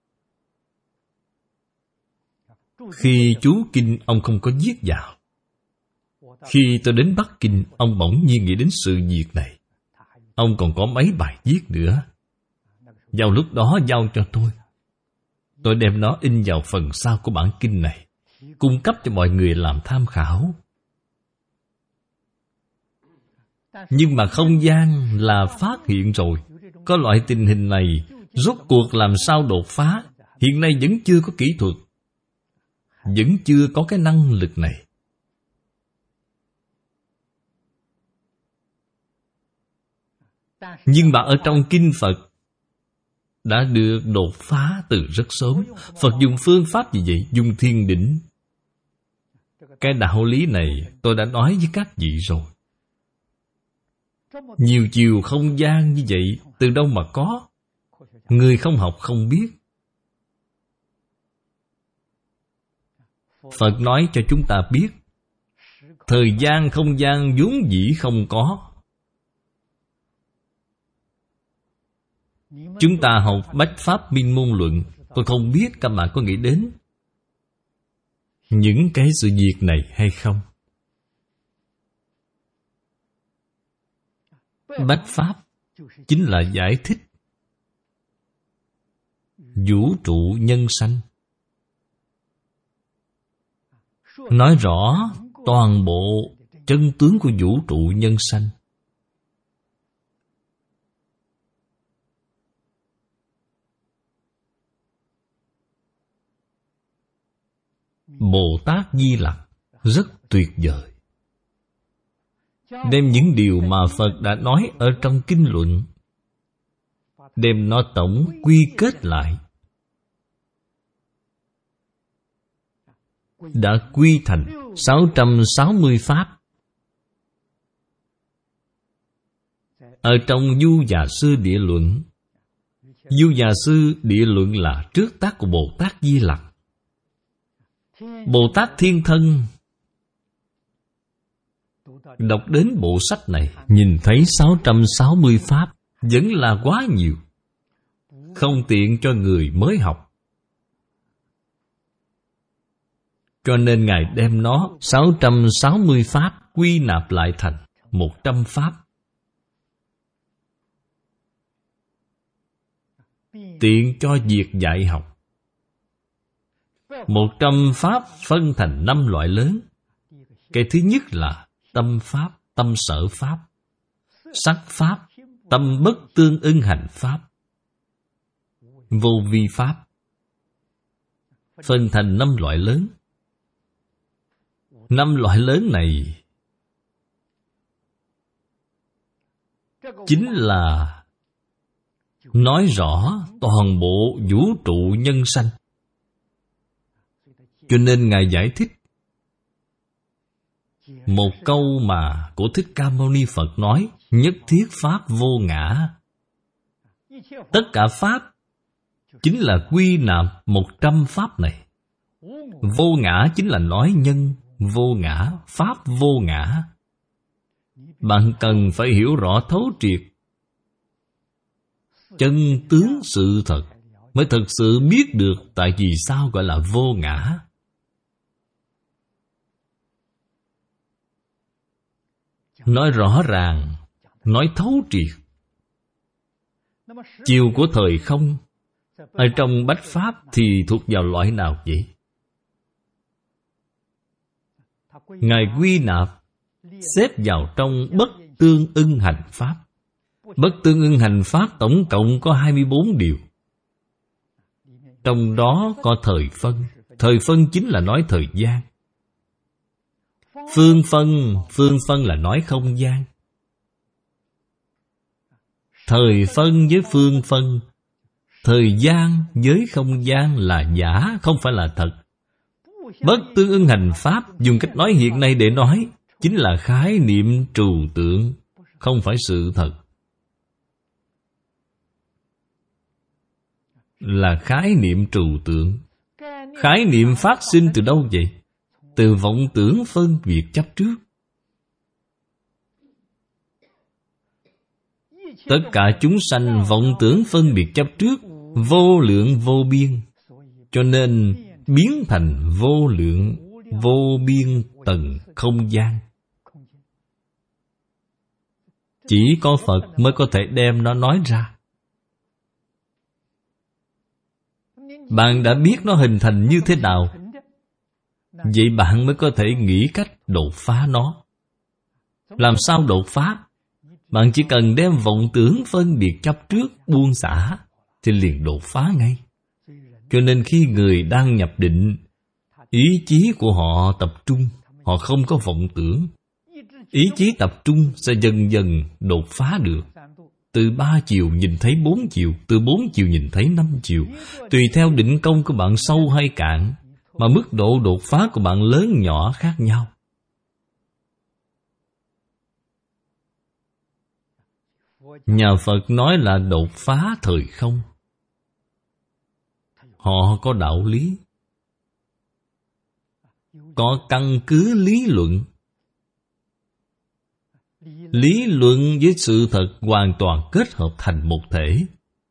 Khi chú kinh ông không có viết vào. Khi tôi đến Bắc Kinh, ông bỗng nhiên nghĩ đến sự việc này. Ông còn có mấy bài viết nữa. Vào lúc đó giao cho tôi. Tôi đem nó in vào phần sau của bản kinh này, cung cấp cho mọi người làm tham khảo. Nhưng mà không gian là phát hiện rồi. Có loại tình hình này, rốt cuộc làm sao đột phá? Hiện nay vẫn chưa có kỹ thuật, vẫn chưa có cái năng lực này. Nhưng mà ở trong Kinh Phật đã được đột phá từ rất sớm. Phật dùng phương pháp gì vậy? Dùng thiên đỉnh. Cái đạo lý này tôi đã nói với các vị rồi. Nhiều chiều không gian như vậy từ đâu mà có? Người không học không biết. Phật nói cho chúng ta biết, thời gian không gian vốn dĩ không có. Chúng ta học Bách Pháp Minh Môn Luận, tôi không biết các bạn có nghĩ đến những cái sự việc này hay không? Bách Pháp chính là giải thích vũ trụ nhân sanh, nói rõ toàn bộ chân tướng của vũ trụ nhân sanh. Bồ Tát Di Lặc rất tuyệt vời, đem những điều mà Phật đã nói ở trong kinh luận, đem nó tổng quy kết lại, đã quy thành sáu trăm sáu mươi pháp. Ở trong Du Già Sư Địa Luận, Du Già Sư Địa Luận là trước tác của Bồ Tát Di Lặc. Bồ Tát Thiên Thân đọc đến bộ sách này, nhìn thấy sáu trăm sáu mươi pháp vẫn là quá nhiều, không tiện cho người mới học. Cho nên Ngài đem nó sáu trăm sáu mươi pháp quy nạp lại thành một trăm pháp, tiện cho việc dạy học. Một trăm pháp phân thành năm loại lớn. Cái thứ nhất là tâm pháp, tâm sở pháp, sắc pháp, tâm bất tương ưng hành pháp, vô vi pháp. Phân thành năm loại lớn. Năm loại lớn này chính là nói rõ toàn bộ vũ trụ nhân sanh. Cho nên Ngài giải thích một câu mà của Thích Ca Mâu Ni Phật nói: nhất thiết pháp vô ngã. Tất cả pháp chính là quy nạp một trăm pháp này. Vô ngã chính là nói nhân vô ngã, pháp vô ngã. Bạn cần phải hiểu rõ thấu triệt chân tướng sự thật, mới thực sự biết được tại vì sao gọi là vô ngã. nói rõ ràng, nói thấu triệt. Chiều của thời không ở trong Bách Pháp thì thuộc vào loại nào vậy? Ngài quy nạp xếp vào trong bất tương ưng hành pháp. Bất tương ưng hành pháp tổng cộng có hai mươi bốn điều. Trong đó có thời phân. Thời phân chính là nói thời gian. Phương phân, phương phân là nói không gian. Thời phân với phương phân, thời gian với không gian là giả, không phải là thật. Bất tương ưng hành pháp dùng cách nói hiện nay để nói chính là khái niệm trừu tượng, không phải sự thật. Là khái niệm trừu tượng. Khái niệm phát sinh từ đâu vậy? Từ vọng tưởng phân biệt chấp trước. Tất cả chúng sanh vọng tưởng phân biệt chấp trước, vô lượng vô biên, cho nên biến thành vô lượng vô biên tầng không gian. Chỉ có Phật mới có thể đem nó nói ra. Bạn đã biết nó hình thành như thế nào, vậy bạn mới có thể nghĩ cách đột phá nó. Làm sao đột phá? Bạn chỉ cần đem vọng tưởng phân biệt chấp trước buông xả thì liền đột phá ngay. Cho nên khi người đang nhập định, ý chí của họ tập trung, họ không có vọng tưởng. Ý chí tập trung sẽ dần dần đột phá được. Từ ba chiều nhìn thấy bốn chiều, từ bốn chiều nhìn thấy năm chiều. Tùy theo định công của bạn sâu hay cạn, mà mức độ đột phá của bạn lớn nhỏ khác nhau. Nhà Phật nói là đột phá thời không. Họ có đạo lý, có căn cứ lý luận. Lý luận với sự thật hoàn toàn kết hợp thành một thể.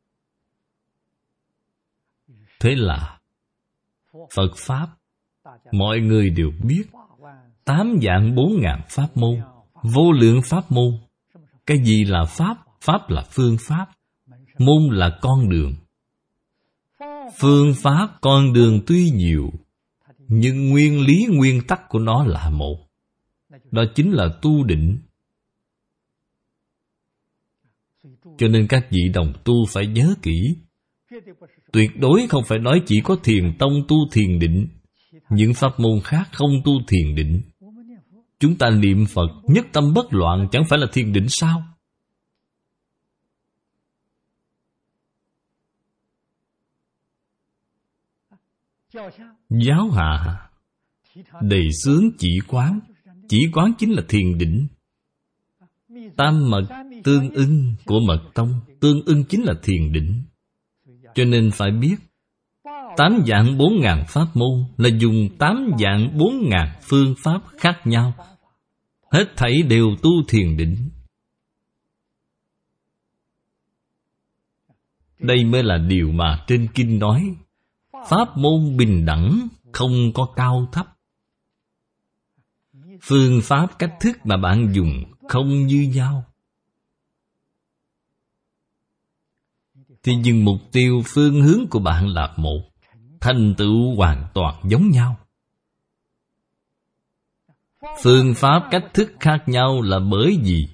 Thế là Phật Pháp, mọi người đều biết, tám vạn bốn ngàn pháp môn, vô lượng pháp môn. Cái gì là Pháp? Pháp là phương pháp, môn là con đường. Phương pháp, con đường tuy nhiều, nhưng nguyên lý nguyên tắc của nó là một. Đó chính là tu định. Cho nên các vị đồng tu phải nhớ kỹ. Tuyệt đối không phải nói chỉ có thiền tông tu thiền định, những pháp môn khác không tu thiền định. Chúng ta niệm Phật nhất tâm bất loạn chẳng phải là thiền định sao? Giáo hạ đề xướng chỉ quán. Chỉ quán chính là thiền định. Tam mật tương ưng của mật tông, tương ưng chính là thiền định. Cho nên phải biết, tám vạn bốn ngàn pháp môn là dùng tám vạn bốn ngàn phương pháp khác nhau. Hết thảy đều tu thiền định. Đây mới là điều mà trên kinh nói, pháp môn bình đẳng, không có cao thấp. Phương pháp cách thức mà bạn dùng không như nhau, thì nhưng mục tiêu phương hướng của bạn là một, thành tựu hoàn toàn giống nhau. Phương pháp cách thức khác nhau là bởi vì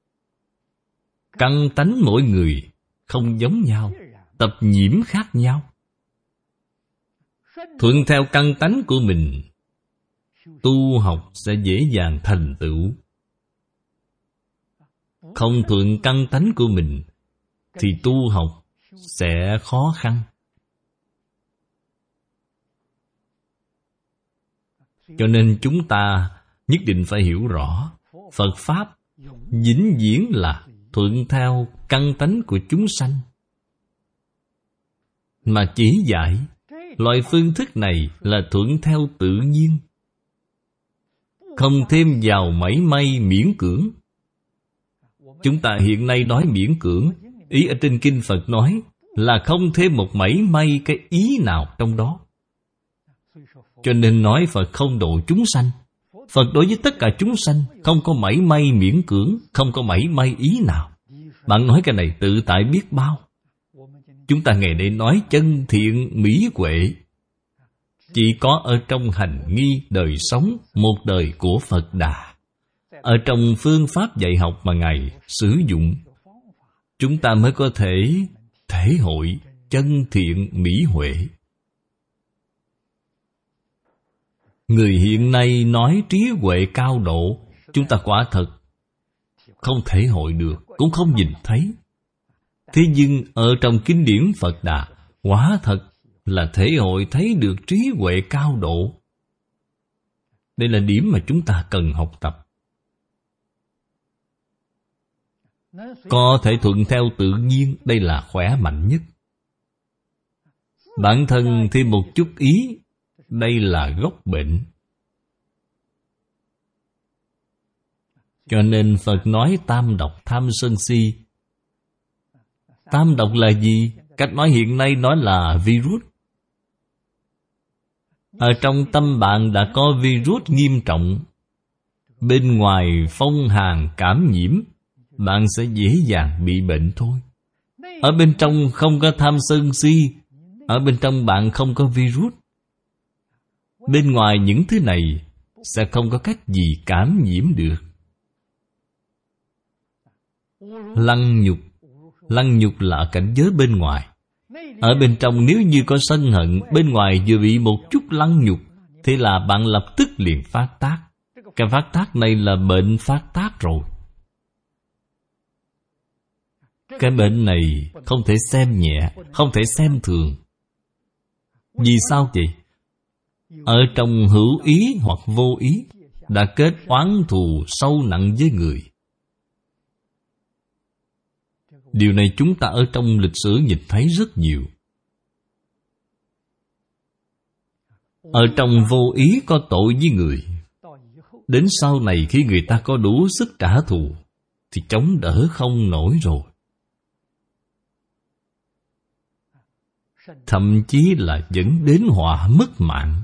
căn tánh mỗi người không giống nhau, tập nhiễm khác nhau. Thuận theo căn tánh của mình, tu học sẽ dễ dàng thành tựu. Không thuận căn tánh của mình thì tu học sẽ khó khăn. Cho nên chúng ta nhất định phải hiểu rõ, Phật Pháp vĩnh viễn là thuận theo căn tánh của chúng sanh, mà chỉ dạy loại phương thức này là thuận theo tự nhiên, không thêm vào mảy may miễn cưỡng. Chúng ta hiện nay nói miễn cưỡng, ý ở trên kinh Phật nói là không thêm một mảy may cái ý nào trong đó. Cho nên nói Phật không độ chúng sanh. Phật đối với tất cả chúng sanh không có mảy may miễn cưỡng, không có mảy may ý nào. Bạn nói cái này tự tại biết bao. Chúng ta ngày nay nói chân thiện mỹ huệ, chỉ có ở trong hành nghi đời sống một đời của Phật Đà, ở trong phương pháp dạy học mà Ngài sử dụng, chúng ta mới có thể thể hội chân thiện mỹ huệ. Người hiện nay nói trí huệ cao độ, chúng ta quả thật không thể hội được, cũng không nhìn thấy. Thế nhưng ở trong kinh điển Phật Đà, quả thật là thể hội thấy được trí huệ cao độ. Đây là điểm mà chúng ta cần học tập. Có thể thuận theo tự nhiên, đây là khỏe mạnh nhất. Bản thân thêm một chút ý, đây là gốc bệnh. Cho nên Phật nói tam độc tham sân si. Tam độc là gì? Cách nói hiện nay nói là virus. Ở trong tâm bạn đã có virus nghiêm trọng. Bên ngoài phong hàn cảm nhiễm, bạn sẽ dễ dàng bị bệnh thôi. Ở bên trong không có tham sân si, ở bên trong bạn không có virus. Bên ngoài những thứ này sẽ không có cách gì cảm nhiễm được. Lăng nhục. Lăng nhục là cảnh giới bên ngoài. Ở bên trong nếu như có sân hận, bên ngoài vừa bị một chút lăng nhục, thì là bạn lập tức liền phát tác. Cái phát tác này là bệnh phát tác rồi. Cái bệnh này không thể xem nhẹ, không thể xem thường. Vì sao vậy? Ở trong hữu ý hoặc vô ý đã kết oán thù sâu nặng với người. Điều này chúng ta ở trong lịch sử nhìn thấy rất nhiều. Ở trong vô ý có tội với người, đến sau này khi người ta có đủ sức trả thù thì chống đỡ không nổi rồi. Thậm chí là dẫn đến họa mất mạng.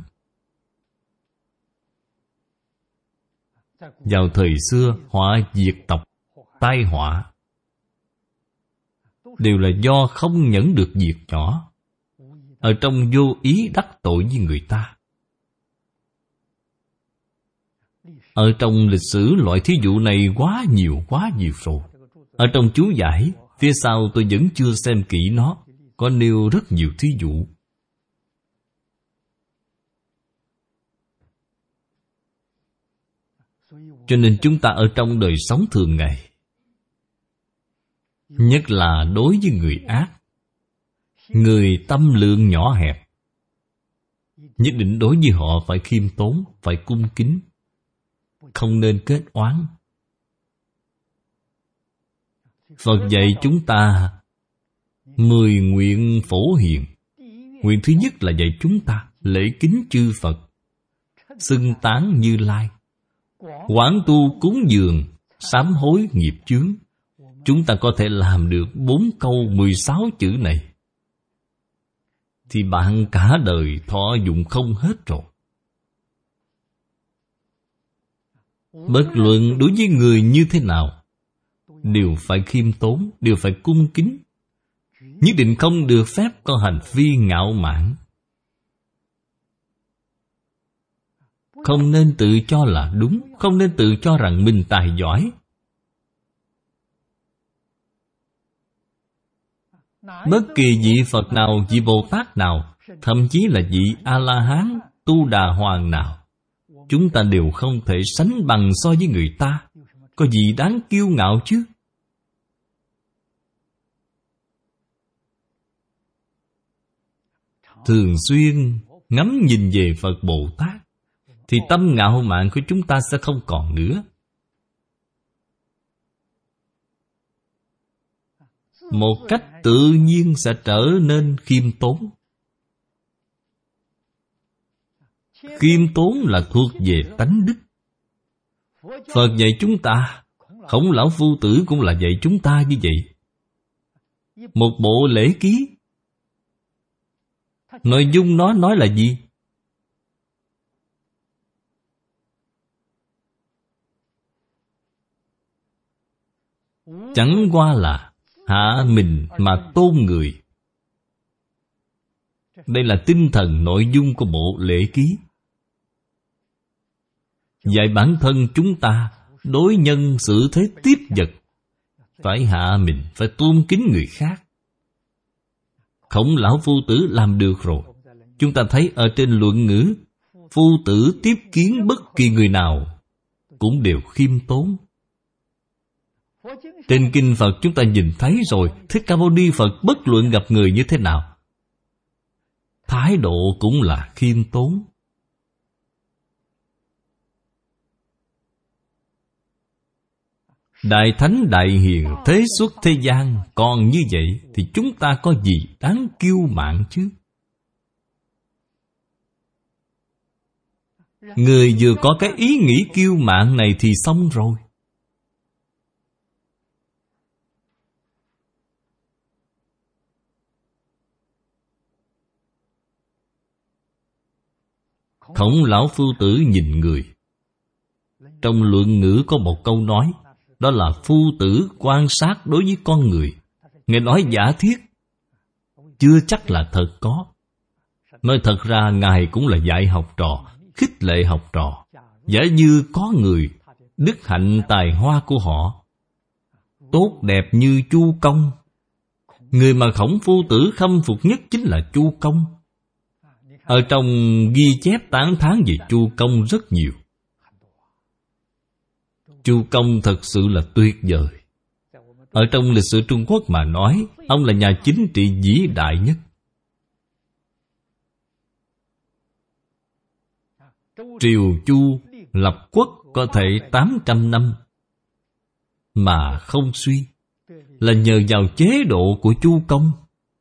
Vào thời xưa, họa diệt tộc, tai họa đều là do không nhẫn được việc nhỏ, ở trong vô ý đắc tội với người ta. Ở trong lịch sử loại thí dụ này quá nhiều quá nhiều rồi. Ở trong chú giải phía sau tôi vẫn chưa xem kỹ nó, có nêu rất nhiều thí dụ. Cho nên chúng ta ở trong đời sống thường ngày, nhất là đối với người ác, người tâm lượng nhỏ hẹp, nhất định đối với họ phải khiêm tốn, phải cung kính, không nên kết oán. Phật dạy chúng ta mười nguyện phổ hiền. Nguyện thứ nhất là dạy chúng ta lễ kính chư Phật, xưng tán Như Lai, quán tu cúng dường, sám hối nghiệp chướng. Chúng ta có thể làm được bốn câu mười sáu chữ này, thì bạn cả đời thọ dụng không hết rồi. Bất luận đối với người như thế nào, đều phải khiêm tốn, đều phải cung kính. Nhất định không được phép có hành vi ngạo mạn. Không nên tự cho là đúng, không nên tự cho rằng mình tài giỏi. Bất kỳ vị Phật nào, vị Bồ Tát nào, thậm chí là vị A-la-hán, Tu Đà Hoàng nào, chúng ta đều không thể sánh bằng so với người ta. Có gì đáng kiêu ngạo chứ? Thường xuyên ngắm nhìn về Phật Bồ Tát, thì tâm ngạo mạn của chúng ta sẽ không còn nữa. Một cách tự nhiên sẽ trở nên khiêm tốn. Khiêm tốn là thuộc về tánh đức. Phật dạy chúng ta, Khổng Lão Phu Tử cũng là dạy chúng ta như vậy. Một bộ lễ ký, nội dung nó nói là gì? chẳng qua là hạ mình mà tôn người. Đây là tinh thần nội dung của bộ lễ ký. Dạy bản thân chúng ta đối nhân xử thế tiếp vật, phải hạ mình, phải tôn kính người khác. Khổng lão Phu Tử làm được rồi. Chúng ta thấy ở trên Luận Ngữ, Phu Tử tiếp kiến bất kỳ người nào cũng đều khiêm tốn. Trên Kinh Phật chúng ta nhìn thấy rồi, Thích Ca Mâu Ni Phật bất luận gặp người như thế nào, thái độ cũng là khiêm tốn. Đại Thánh Đại Hiền thế xuất thế gian còn như vậy, thì chúng ta có gì đáng kiêu mạn chứ? Người vừa có cái ý nghĩ kiêu mạn này thì xong rồi. Khổng lão Phu Tử nhìn người. Trong Luận Ngữ có một câu nói, đó là Phu Tử quan sát đối với con người. Ngài nói giả thiết, chưa chắc là thật có. Nói thật ra Ngài cũng là dạy học trò, khích lệ học trò. Giả như có người, đức hạnh tài hoa của họ tốt đẹp như Chu Công. Người mà Khổng Phu Tử khâm phục nhất chính là Chu Công. Ở trong ghi chép tán thán về Chu Công rất nhiều. Chu Công thật sự là tuyệt vời. Ở trong lịch sử Trung Quốc mà nói, ông là nhà chính trị vĩ đại nhất. Triều Chu lập quốc có thể tám trăm năm mà không suy, là nhờ vào chế độ của Chu Công.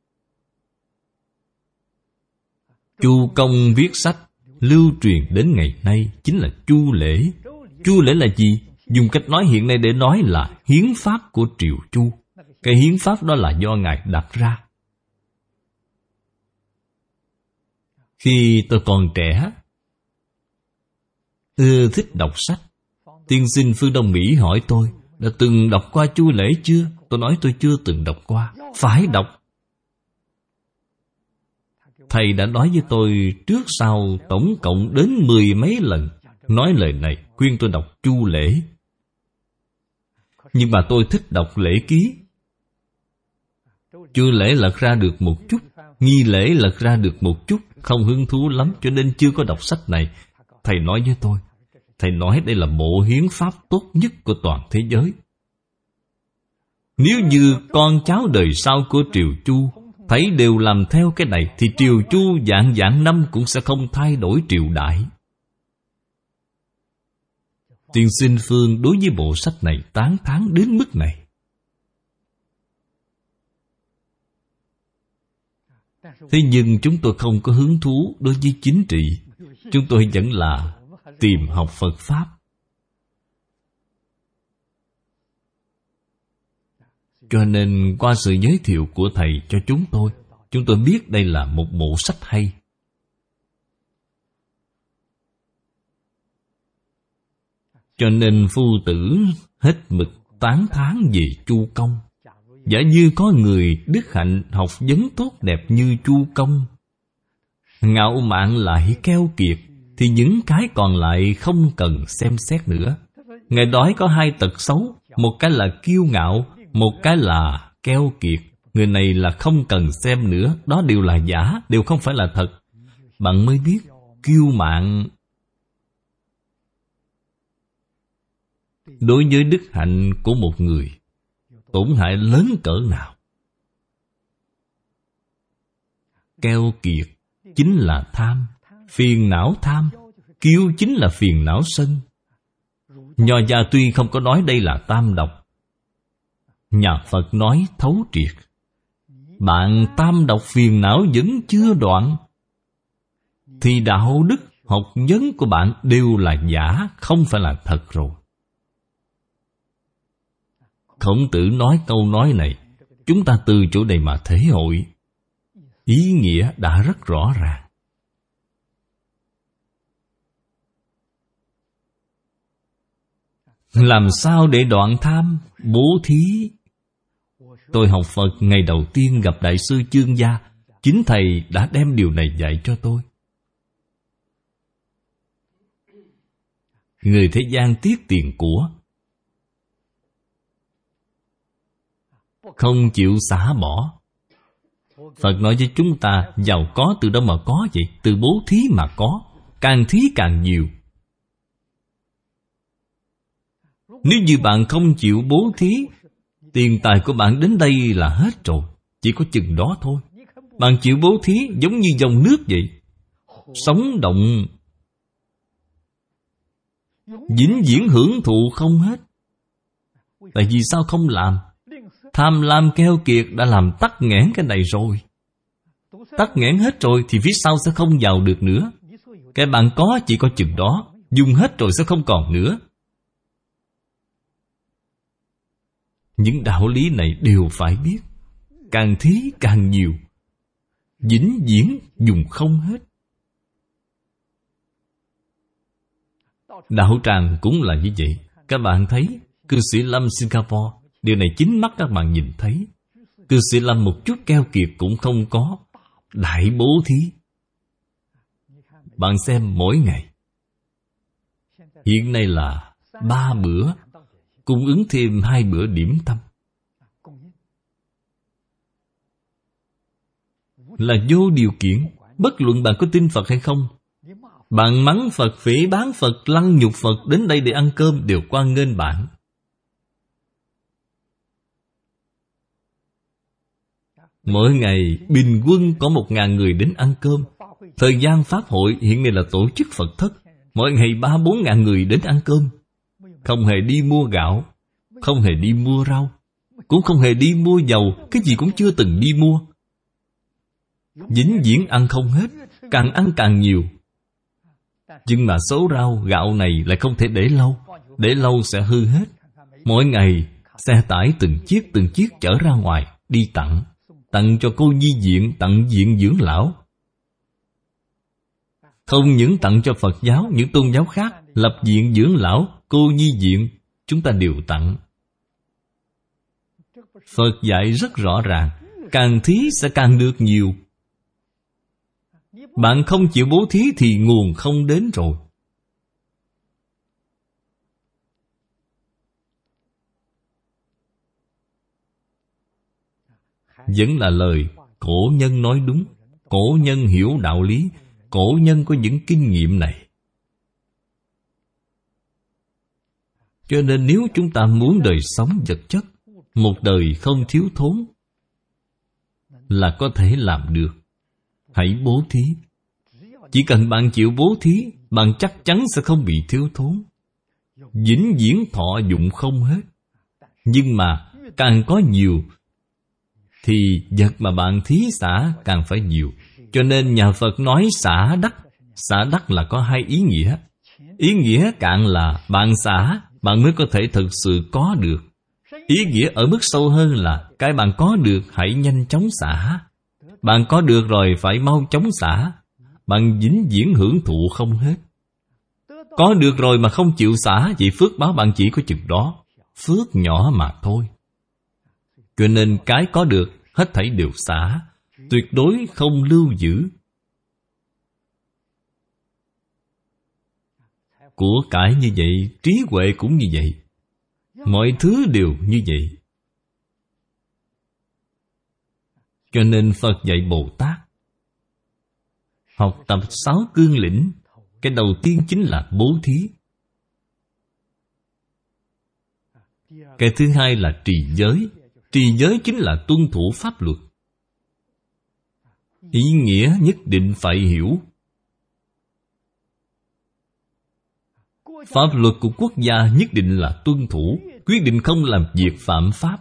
Chu Công viết sách lưu truyền đến ngày nay chính là Chu Lễ. Chu Lễ là gì? Dùng cách nói hiện nay để nói là hiến pháp của Triều Chu. Cái hiến pháp đó là do Ngài đặt ra. Khi tôi còn trẻ, ưa thích đọc sách, tiên sinh Phương Đông Mỹ hỏi tôi đã từng đọc qua Chu Lễ chưa? Tôi nói tôi chưa từng đọc qua. Phải đọc. Thầy đã nói với tôi trước sau tổng cộng đến mười mấy lần nói lời này, khuyên tôi đọc Chu Lễ. Nhưng mà tôi thích đọc lễ ký. Chu Lễ lật ra được một chút, nghi lễ lật ra được một chút, không hứng thú lắm cho nên chưa có đọc sách này. Thầy nói với tôi, thầy nói đây là bộ hiến pháp tốt nhất của toàn thế giới. Nếu như con cháu đời sau của Triều Chu thấy đều làm theo cái này, thì Triều Chu vạn vạn năm cũng sẽ không thay đổi triều đại. Tiên sinh Phương đối với bộ sách này tán thán đến mức này. Thế nhưng chúng tôi không có hứng thú đối với chính trị. Chúng tôi vẫn là tìm học Phật Pháp. Cho nên qua sự giới thiệu của Thầy cho chúng tôi, chúng tôi biết đây là một bộ sách hay. Cho nên Phu Tử hết mực tán thán về Chu Công. Giả như có người đức hạnh học vấn tốt đẹp như Chu Công, ngạo mạn lại keo kiệt, thì những cái còn lại không cần xem xét nữa. Ngài nói có hai tật xấu, một cái là kiêu ngạo, một cái là keo kiệt. Người này là không cần xem nữa, đó đều là giả, đều không phải là thật. Bạn mới biết kiêu mạn đối với đức hạnh của một người tổn hại lớn cỡ nào. Keo kiệt chính là tham, phiền não tham. Kiêu chính là phiền não sân. Nho gia tuy không có nói đây là tam độc, nhà Phật nói thấu triệt. Bạn tam độc phiền não vẫn chưa đoạn, thì đạo đức học vấn của bạn đều là giả, không phải là thật rồi. Khổng Tử nói câu nói này, chúng ta từ chỗ này mà thể hội, ý nghĩa đã rất rõ ràng. Làm sao để đoạn tham? Bố thí. Tôi học Phật ngày đầu tiên gặp Đại sư Chương Gia, chính Thầy đã đem điều này dạy cho tôi. Người thế gian tiếc tiền của, không chịu xả bỏ. Phật nói với chúng ta, giàu có từ đâu mà có vậy? Từ bố thí mà có. Càng thí càng nhiều. Nếu như bạn không chịu bố thí, tiền tài của bạn đến đây là hết rồi. Chỉ có chừng đó thôi. Bạn chịu bố thí giống như dòng nước vậy, sống động, vĩnh viễn hưởng thụ không hết. Tại vì sao không làm? Tham lam keo kiệt đã làm tắc nghẽn cái này rồi. Tắc nghẽn hết rồi thì phía sau sẽ không giàu được nữa. Cái bạn có chỉ có chừng đó, dùng hết rồi sẽ không còn nữa. Những đạo lý này đều phải biết. Càng thí càng nhiều, vĩnh viễn dùng không hết. Đạo tràng cũng là như vậy. Các bạn thấy cư sĩ Lâm Singapore, điều này chính mắt các bạn nhìn thấy. Cư sĩ Lâm một chút keo kiệt cũng không có, đại bố thí. Bạn xem mỗi ngày, hiện nay là ba bữa, cung ứng thêm hai bữa điểm tâm, là vô điều kiện. Bất luận bạn có tin Phật hay không, bạn mắng Phật, phỉ báng Phật, lăng nhục Phật, đến đây để ăn cơm đều hoan nghênh bạn. Mỗi ngày bình quân có một ngàn người đến ăn cơm. Thời gian Pháp hội hiện nay là tổ chức Phật thất, mỗi ngày ba bốn ngàn người đến ăn cơm. Không hề đi mua gạo, không hề đi mua rau, cũng không hề đi mua dầu, cái gì cũng chưa từng đi mua. Vĩnh viễn ăn không hết, càng ăn càng nhiều. Nhưng mà số rau, gạo này lại không thể để lâu. Để lâu sẽ hư hết. Mỗi ngày xe tải từng chiếc từng chiếc chở ra ngoài, đi tặng. Tặng cho cô nhi viện, tặng viện dưỡng lão. Không những tặng cho Phật giáo, những tôn giáo khác, lập viện dưỡng lão, cô nhi viện, chúng ta đều tặng. Phật dạy rất rõ ràng, càng thí sẽ càng được nhiều. Bạn không chịu bố thí thì nguồn không đến rồi. Vẫn là lời cổ nhân nói đúng. Cổ nhân hiểu đạo lý. Cổ nhân có những kinh nghiệm này. Cho nên nếu chúng ta muốn đời sống vật chất, một đời không thiếu thốn, là có thể làm được. Hãy bố thí. Chỉ cần bạn chịu bố thí, bạn chắc chắn sẽ không bị thiếu thốn, vĩnh viễn thọ dụng không hết. Nhưng mà càng có nhiều thì vật mà bạn thí xả càng phải nhiều. Cho nên nhà Phật nói xả đắc. Xả đắc là có hai ý nghĩa. Ý nghĩa cạn là bạn xả, bạn mới có thể thực sự có được. Ý nghĩa ở mức sâu hơn là cái bạn có được hãy nhanh chóng xả. Bạn có được rồi phải mau chóng xả. Bạn vĩnh viễn hưởng thụ không hết. Có được rồi mà không chịu xả, vậy phước báo bạn chỉ có chừng đó. Phước nhỏ mà thôi. Cho nên cái có được hết thảy đều xả, tuyệt đối không lưu giữ. Của cải như vậy, trí huệ cũng như vậy. Mọi thứ đều như vậy. Cho nên Phật dạy Bồ Tát học tập sáu cương lĩnh. Cái đầu tiên chính là bố thí. Cái thứ hai là trì giới. Trì giới chính là tuân thủ pháp luật. Ý nghĩa nhất định phải hiểu. Pháp luật của quốc gia nhất định là tuân thủ, quyết định không làm việc phạm pháp.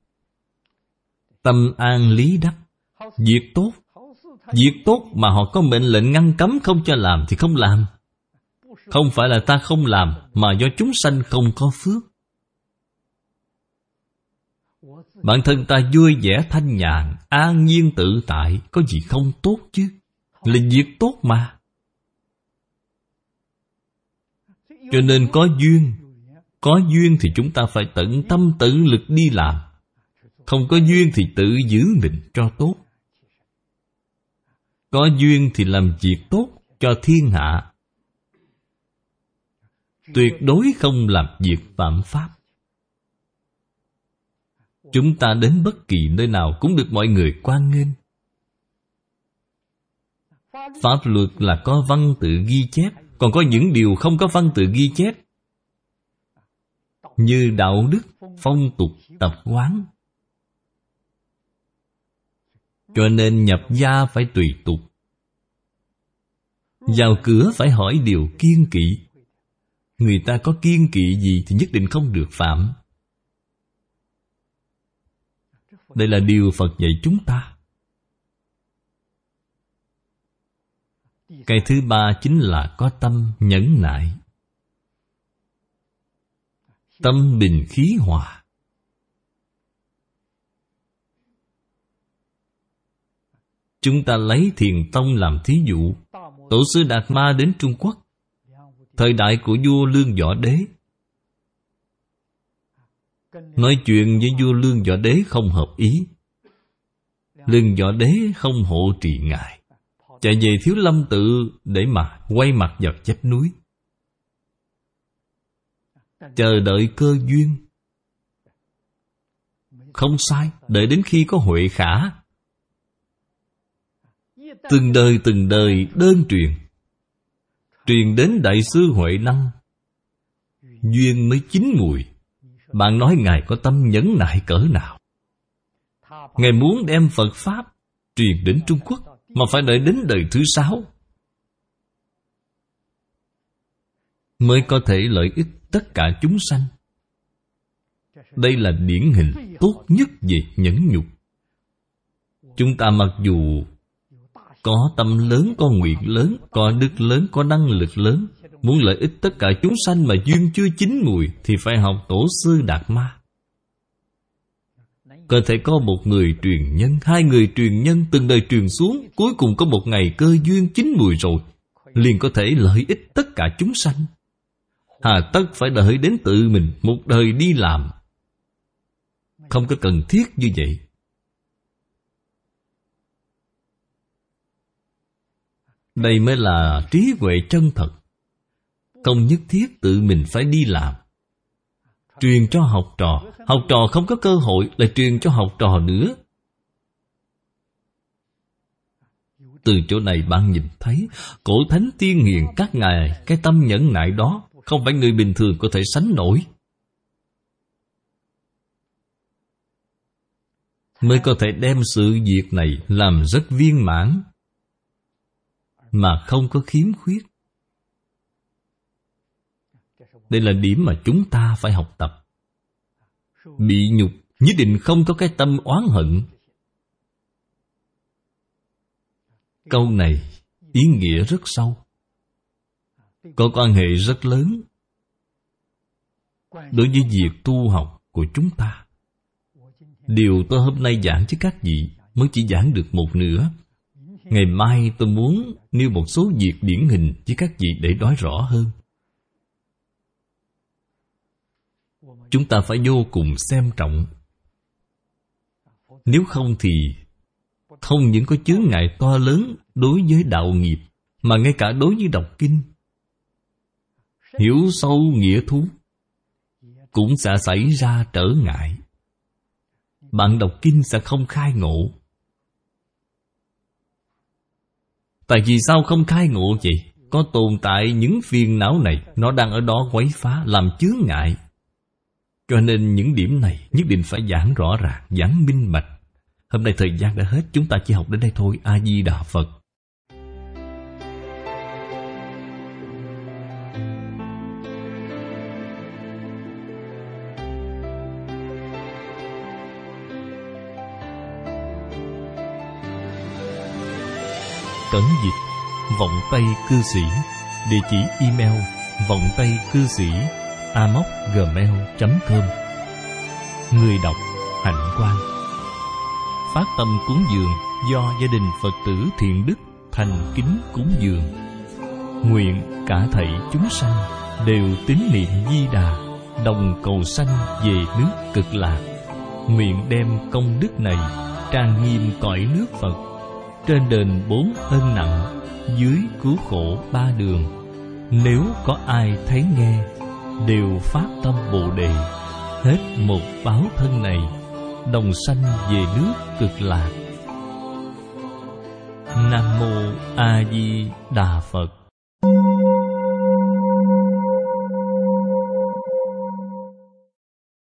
Tâm an lý đắc. Việc tốt, việc tốt mà họ có mệnh lệnh ngăn cấm không cho làm thì không làm. Không phải là ta không làm, mà do chúng sanh không có phước. Bản thân ta vui vẻ thanh nhàn, an nhiên tự tại, có gì không tốt chứ? Là việc tốt mà. Cho nên có duyên, Có duyên thì chúng ta phải tận tâm tận lực đi làm. Không có duyên thì tự giữ mình cho tốt. Có duyên thì làm việc tốt cho thiên hạ. Tuyệt đối không làm việc phạm pháp. Chúng ta đến bất kỳ nơi nào cũng được mọi người hoan nghênh. Pháp luật là có văn tự ghi chép, còn có những điều không có văn tự ghi chép, như đạo đức, phong tục, tập quán. Cho nên nhập gia phải tùy tục. Vào cửa phải hỏi điều kiêng kỵ. Người ta có kiêng kỵ gì thì nhất định không được phạm. Đây là điều Phật dạy chúng ta. Cái thứ ba chính là có tâm nhẫn nại. Tâm bình khí hòa. Chúng ta lấy Thiền Tông làm thí dụ. Tổ sư Đạt Ma đến Trung Quốc, thời đại của vua Lương Võ Đế. Nói chuyện với vua Lương Võ Đế không hợp ý. Lương Võ Đế không hộ trì ngài, chạy về Thiếu Lâm Tự để mà quay mặt vào vách núi, chờ đợi cơ duyên. Không sai, đợi đến khi có huệ khả. Từng đời từng đời đơn truyền, truyền đến Đại sư Huệ Năng, duyên mới chín mùi. Bạn nói Ngài có tâm nhẫn nại cỡ nào? Ngài muốn đem Phật Pháp truyền đến Trung Quốc, mà phải đợi đến đời thứ sáu mới có thể lợi ích tất cả chúng sanh. Đây là điển hình tốt nhất về nhẫn nhục. Chúng ta mặc dù có tâm lớn, có nguyện lớn, có đức lớn, có năng lực lớn, muốn lợi ích tất cả chúng sanh mà duyên chưa chín mùi thì phải học Tổ sư Đạt Ma. Có thể có một người truyền nhân, hai người truyền nhân, từng đời truyền xuống, cuối cùng có một ngày cơ duyên chín mùi rồi, liền có thể lợi ích tất cả chúng sanh. Hà tất phải đợi đến tự mình một đời đi làm. Không có cần thiết như vậy. Đây mới là trí huệ chân thật. Không nhất thiết tự mình phải đi làm. Truyền cho học trò, học trò không có cơ hội lại truyền cho học trò nữa. Từ chỗ này bạn nhìn thấy cổ thánh tiên hiền các ngài, cái tâm nhẫn nại đó không phải người bình thường có thể sánh nổi. Mới có thể đem sự việc này làm rất viên mãn, mà không có khiếm khuyết. Đây là điểm mà chúng ta phải học tập. Bị nhục nhất định không có cái tâm oán hận. Câu này ý nghĩa rất sâu, có quan hệ rất lớn đối với việc tu học của chúng ta. Điều tôi hôm nay giảng với các vị mới chỉ giảng được một nửa. Ngày mai tôi muốn nêu một số việc điển hình với các vị để nói rõ hơn. Chúng ta phải vô cùng xem trọng. Nếu không thì không những có chướng ngại to lớn đối với đạo nghiệp, mà ngay cả đối với đọc kinh, hiểu sâu nghĩa thú cũng sẽ xảy ra trở ngại. Bạn đọc kinh sẽ không khai ngộ. Tại vì sao không khai ngộ vậy? Có tồn tại những phiền não này, nó đang ở đó quấy phá, làm chướng ngại. Cho nên những điểm này nhất định phải giảng rõ ràng, giảng minh bạch. Hôm nay thời gian đã hết, chúng ta chỉ học đến đây thôi. A Di Đà Phật. Cẩn dịch Vọng Tây Cư Sĩ. Địa chỉ email vọng tây cư sĩ a m o c gmail chấm com. Người đọc Hạnh Quang. Phát tâm cúng dường do gia đình Phật tử Thiện Đức thành kính cúng dường. Nguyện cả thảy chúng sanh đều tín niệm Di Đà, đồng cầu sanh về nước Cực Lạc. Nguyện đem công đức này trang nghiêm cõi nước Phật, trên đền bốn ân nặng, dưới cứu khổ ba đường. Nếu có ai thấy nghe, đều phát tâm Bồ Đề, hết một báo thân này, đồng sanh về nước Cực Lạc. Nam Mô A Di Đà Phật.